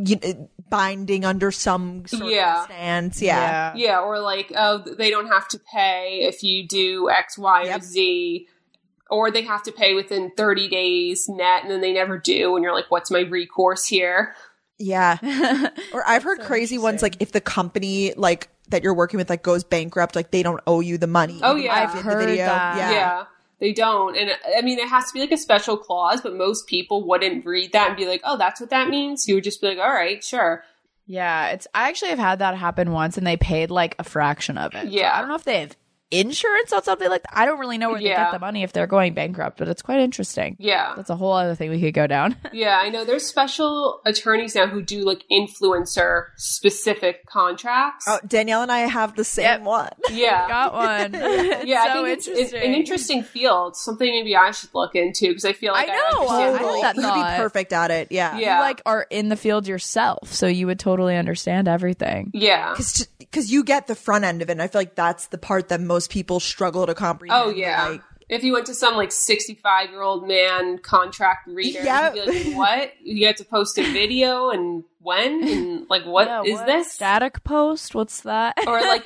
binding under some sort of stance. Yeah. Or like, they don't have to pay if you do X, Y, or Z, or they have to pay within 30 days net, and then they never do. And you're like, what's my recourse here? Yeah. Or I've heard crazy ones, like if the company like that you're working with like goes bankrupt, like they don't owe you the money. Oh yeah. I've heard that. Yeah. They don't. And I mean, it has to be like a special clause, but most people wouldn't read that and be like, oh, that's what that means. You would just be like, all right, sure. Yeah. I actually have had that happen once, and they paid like a fraction of it. Yeah. So I don't know if they have insurance on something like that. I don't really know where they get the money if they're going bankrupt, but it's quite interesting. Yeah. That's a whole other thing we could go down. Yeah, I know. There's special attorneys now who do like influencer specific contracts. Oh, Danielle and I have the same one. Yeah. Got one. Yeah, I think it's an interesting field. Something maybe I should look into, because I feel like I understand. You'd be perfect at it. Yeah. You like are in the field yourself, so you would totally understand everything. Yeah. Because you get the front end of it, and I feel like that's the part that most people struggle to comprehend. Oh, yeah. Like, If you went to some like 65-year-old man contract reader, you'd be like, what? You have to post a video and when? And like, what is this? Static post? What's that? Or like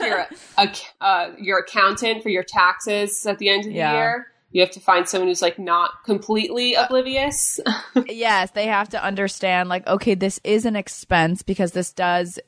your accountant for your taxes at the end of the year. You have to find someone who's like not completely oblivious. Yes, they have to understand like, okay, this is an expense because this does,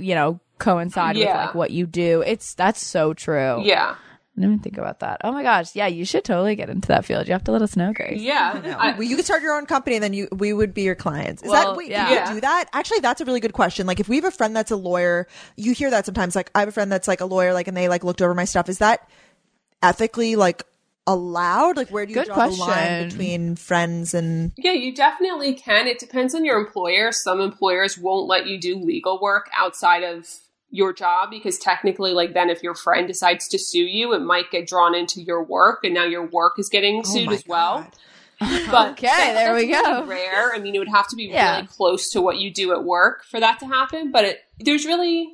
coincide with like what you do. That's so true. Yeah. I didn't even think about that. Oh my gosh. Yeah, you should totally get into that field. You have to let us know, Grace. Yeah. You could start your own company and then we would be your clients. Do you do that? Actually, that's a really good question. Like if we have a friend that's a lawyer, you hear that sometimes. Like I have a friend that's like a lawyer, like, and they like looked over my stuff. Is that ethically like allowed? Like where do you draw the line between friends and... Yeah, you definitely can. It depends on your employer. Some employers won't let you do legal work outside of your job because technically like then if your friend decides to sue you, it might get drawn into your work and now your work is getting sued as well. But okay, there we go. Really rare. I mean, it would have to be really close to what you do at work for that to happen. But there's really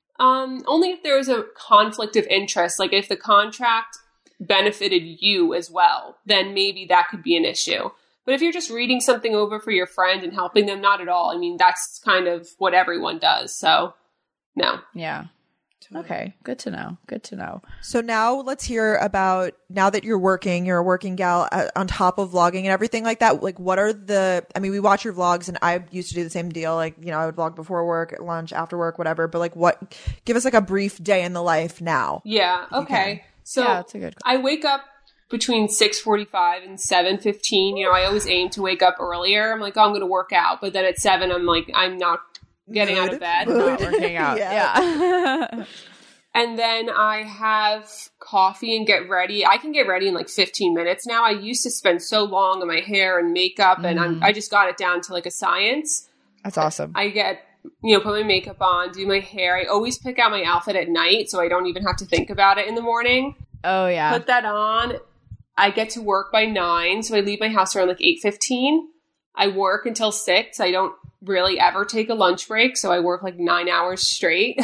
only if there is a conflict of interest, like if the contract benefited you as well, then maybe that could be an issue. But if you're just reading something over for your friend and helping them, not at all. I mean, that's kind of what everyone does. So no. Yeah. Okay. Good to know. Good to know. So now let's hear about, now that you're a working gal on top of vlogging and everything like that. Like what are we watch your vlogs and I used to do the same deal. Like, I would vlog before work, at lunch, after work, whatever. But like give us like a brief day in the life now. Yeah. Okay. So that's a good question. I wake up between 6:45 and 7:15. I always aim to wake up earlier. I'm like, I'm going to work out. But then at 7, I'm like, I'm not getting out of bed. Not working out. Yeah. And then I have coffee and get ready. I can get ready in like 15 minutes now. I used to spend so long on my hair and makeup and I just got it down to like a science. That's awesome. I get, put my makeup on, do my hair. I always pick out my outfit at night so I don't even have to think about it in the morning. Oh, yeah. Put that on. I get to work by 9, so I leave my house around like 8:15. I work until 6. I don't really ever take a lunch break, so I work like 9 hours straight.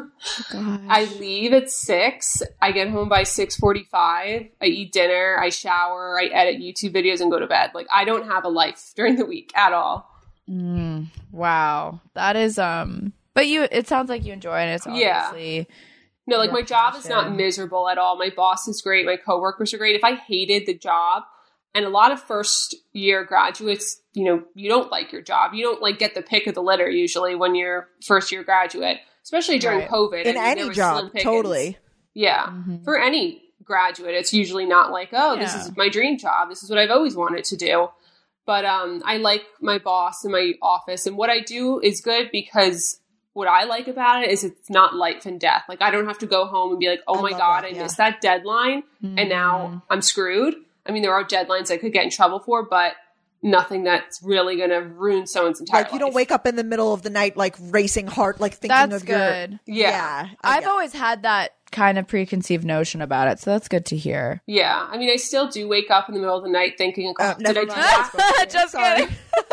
I leave at 6. I get home by 6:45. I eat dinner. I shower. I edit YouTube videos and go to bed. Like I don't have a life during the week at all. Wow, that is But it sounds like you enjoy it. It's obviously no, like my job is not miserable at all. My boss is great. My coworkers are great. If I hated the job, and a lot of first year graduates, you don't like your job. You don't like get the pick of the litter usually when you're first year graduate, especially during COVID. In any job, totally. Yeah. Mm-hmm. For any graduate, it's usually not like, this is my dream job. This is what I've always wanted to do. But I like my boss and my office, and what I do is good because what I like about it is it's not life and death. Like I don't have to go home and be like, oh my God, I missed that deadline and now I'm screwed. I mean, there are deadlines I could get in trouble for, but nothing that's really going to ruin someone's entire life. Like you don't wake up in the middle of the night, like racing heart, like thinking that's of good. Yeah. I've always had that kind of preconceived notion about it. So that's good to hear. Yeah. I mean, I still do wake up in the middle of the night thinking, did I do that? Just kidding.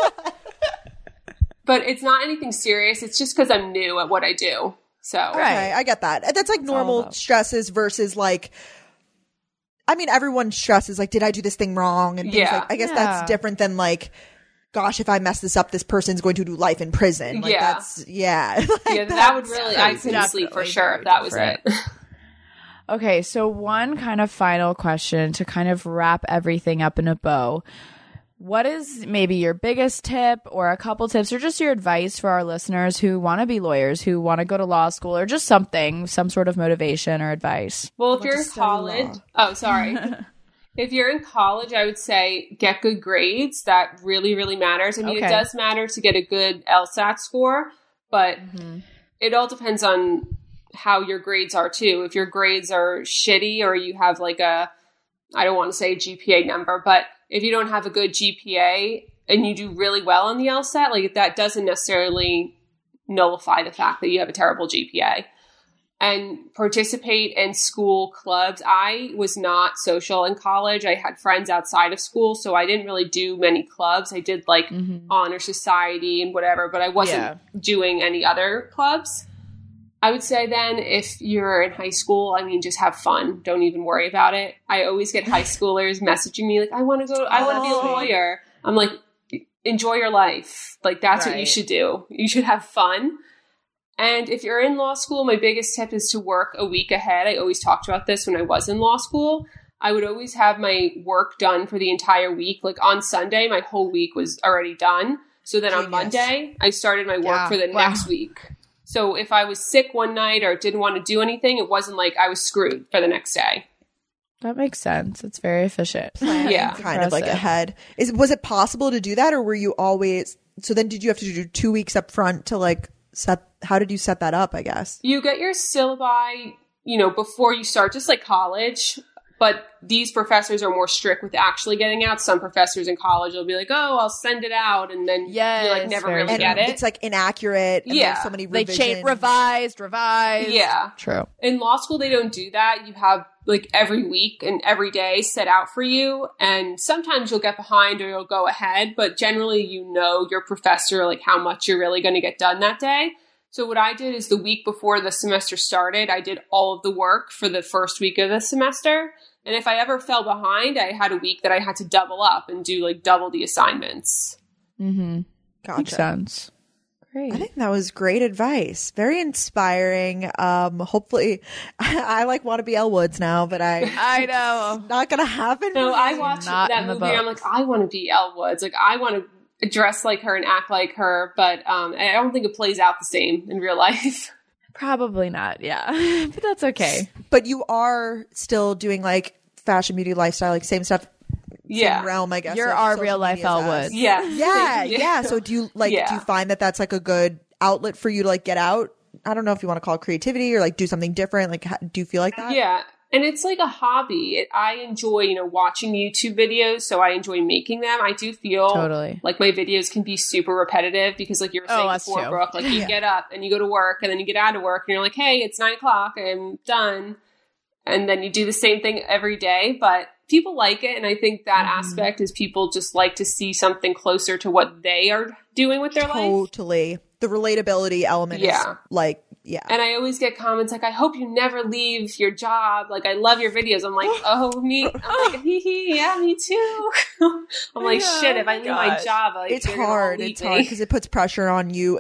But it's not anything serious. It's just because I'm new at what I do. So okay, I get that. That's like normal stresses versus like, I mean, everyone stresses like, did I do this thing wrong? And things like, I guess that's different than like, gosh, if I mess this up, this person's going to do life in prison. Like that's, that would really, I couldn't sleep for sure if that was it. Okay, so one kind of final question to kind of wrap everything up in a bow. What is maybe your biggest tip or a couple tips or just your advice for our listeners who want to be lawyers, who want to go to law school or just some sort of motivation or advice? Well, if you're in college, if you're in college, I would say get good grades. That really, really matters. I mean, it does matter to get a good LSAT score, but it all depends on how your grades are too. If your grades are shitty or you have like I don't want to say a GPA number, but if you don't have a good GPA and you do really well on the LSAT, like that doesn't necessarily nullify the fact that you have a terrible GPA. And participate in school clubs. I was not social in college. I had friends outside of school, so I didn't really do many clubs. I did like honor society and whatever, but I wasn't doing any other clubs. I would say then if you're in high school, I mean, just have fun. Don't even worry about it. I always get high schoolers messaging me like, I want to be a lawyer. I'm like, enjoy your life. Like, that's what you should do. You should have fun. And if you're in law school, my biggest tip is to work a week ahead. I always talked about this when I was in law school. I would always have my work done for the entire week. Like on Sunday, my whole week was already done. So then on Monday, I started my work for the next week. So if I was sick one night or didn't want to do anything, it wasn't like I was screwed for the next day. That makes sense. It's very efficient. Yeah. Kind of like ahead. Was it possible to do that, or were you always... So then did you have to do 2 weeks up front to like how did you set that up, I guess? You get your syllabi, before you start, just like college. But these professors are more strict with actually getting out. Some professors in college will be like, oh, I'll send it out. And then you like never really get it. It's like inaccurate. And there's so many revisions. They change, revised. Yeah. True. In law school, they don't do that. You have like every week and every day set out for you. And sometimes you'll get behind or you'll go ahead. But generally, your professor, like how much you're really going to get done that day. So what I did is the week before the semester started, I did all of the work for the first week of the semester. And if I ever fell behind, I had a week that I had to double up and do like double the assignments. Mm-hmm. Gotcha. Makes sense. Great. I think that was great advice. Very inspiring. Hopefully, I like want to be Elle Woods now, but I know not gonna happen. No, I watched that movie. I'm like, I want to be Elle Woods. Like, I want to dress like her and act like her, but I don't think it plays out the same in real life. Probably not. Yeah, but that's okay. But you are still doing like fashion, beauty, lifestyle, like same stuff. Same realm, I guess. You're our real life Elle Woods. Yeah. So do you do you find that that's like a good outlet for you to like get out? I don't know if you want to call it creativity or like do something different. Like, do you feel like that? Yeah. And it's like a hobby. I enjoy, watching YouTube videos, so I enjoy making them. I do feel like my videos can be super repetitive because, like you were saying before, Brooke, like you get up and you go to work and then you get out of work and you're like, hey, it's 9:00, I'm done. And then you do the same thing every day, but people like it. And I think that aspect is people just like to see something closer to what they are doing with their life. Totally. The relatability element is like, And I always get comments like, I hope you never leave your job. Like, I love your videos. I'm like, I'm like, yeah, me too. I'm like, shit, if I leave my job, like, it's hard. It's hard because it puts pressure on you.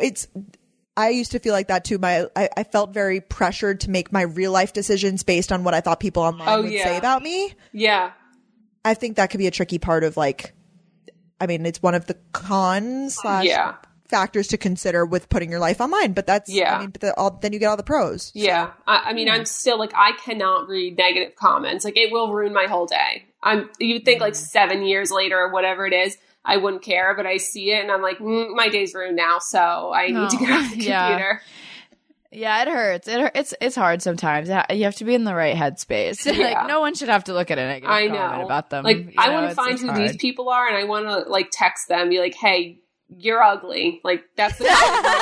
I used to feel like that too. I felt very pressured to make my real life decisions based on what I thought people online would say about me. Yeah. I think that could be a tricky part of like, I mean, it's one of the cons factors to consider with putting your life online, but that's I mean, but then you get all the pros. Yeah. I mean, I'm still like, I cannot read negative comments. Like, it will ruin my whole day. You'd think like 7 years later or whatever it is, I wouldn't care, but I see it and I'm like, my day's ruined now, so I need to get off the computer. Yeah, it hurts. It's hard sometimes. You have to be in the right headspace. Like, no one should have to look at a negative comment about them. Like, I want to find who these people are, and I want to like text them, be like, hey, you're ugly. Like, that's the video.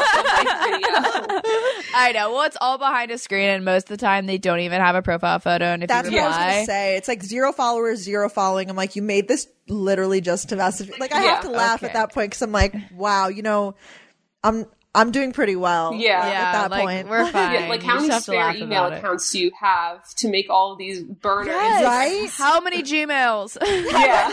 I know. Well, it's all behind a screen, and most of the time they don't even have a profile photo. And if that's you reply, what I was going to say. It's like 0 followers, 0 following. I'm like, you made this literally just to message. Like, I have to laugh at that point because I'm like, wow, I'm doing pretty well. Yeah, at that point we're fine. Like, how many spare email accounts do you have to make all of these burners? Right? How many Gmails? Yeah.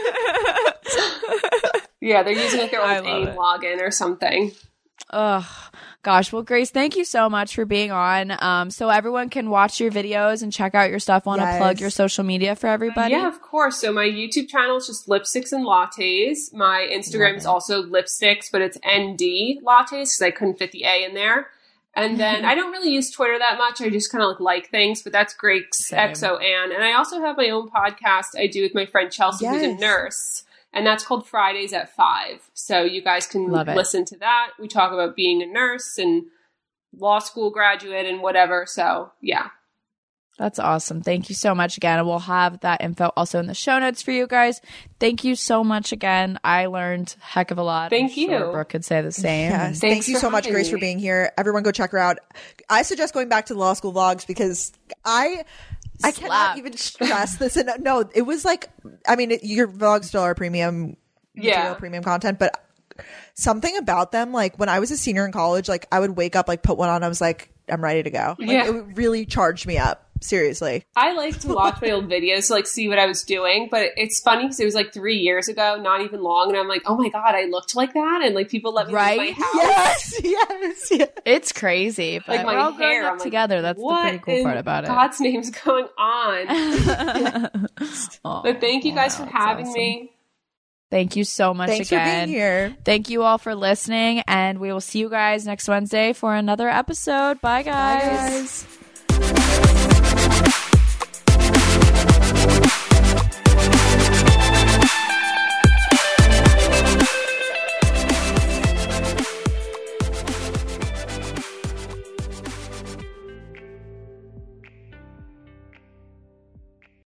Yeah, they're using like their own AIM login or something. Ugh. Gosh. Well, Grace, thank you so much for being on. So everyone can watch your videos and check out your stuff. Want to plug your social media for everybody? Yeah, of course. So my YouTube channel is just Lipsticks and Lattes. My Instagram is also Lipsticks, but it's ND Lattes because I couldn't fit the A in there. And then I don't really use Twitter that much. I just kind of like things, but that's Grace XO Ann. And I also have my own podcast I do with my friend Chelsea, who's a nurse. And that's called Fridays at 5. So you guys can listen to that. We talk about being a nurse and law school graduate and whatever. So, yeah. That's awesome. Thank you so much again. And we'll have that info also in the show notes for you guys. Thank you so much again. I learned a heck of a lot. Thank you. Sure Brooke could say the same. Yes. Thank you so much, Grace, for being here. Everyone go check her out. I suggest going back to the law school vlogs because I cannot even stress this. And no, it was like, I mean, your vlogs still are premium material, premium content, but something about them, like when I was a senior in college, like I would wake up, like put one on. I was like, I'm ready to go. Like, Yeah. it really charged me up. Seriously. I like to watch my old videos to like see what I was doing, but it's funny because it was like 3 years ago, not even long, and I'm like, oh my God, I looked like that, and like people let me leave my house. Yes. It's crazy, but Like we're my all growing hair, up I'm like, together. That's the what pretty cool in part about it. God's name's going on. But thank you guys for having me. Thank you so much Thanks again. for being here. Thank you all for listening, and we will see you guys next Wednesday for another episode. Bye, guys. Bye, guys.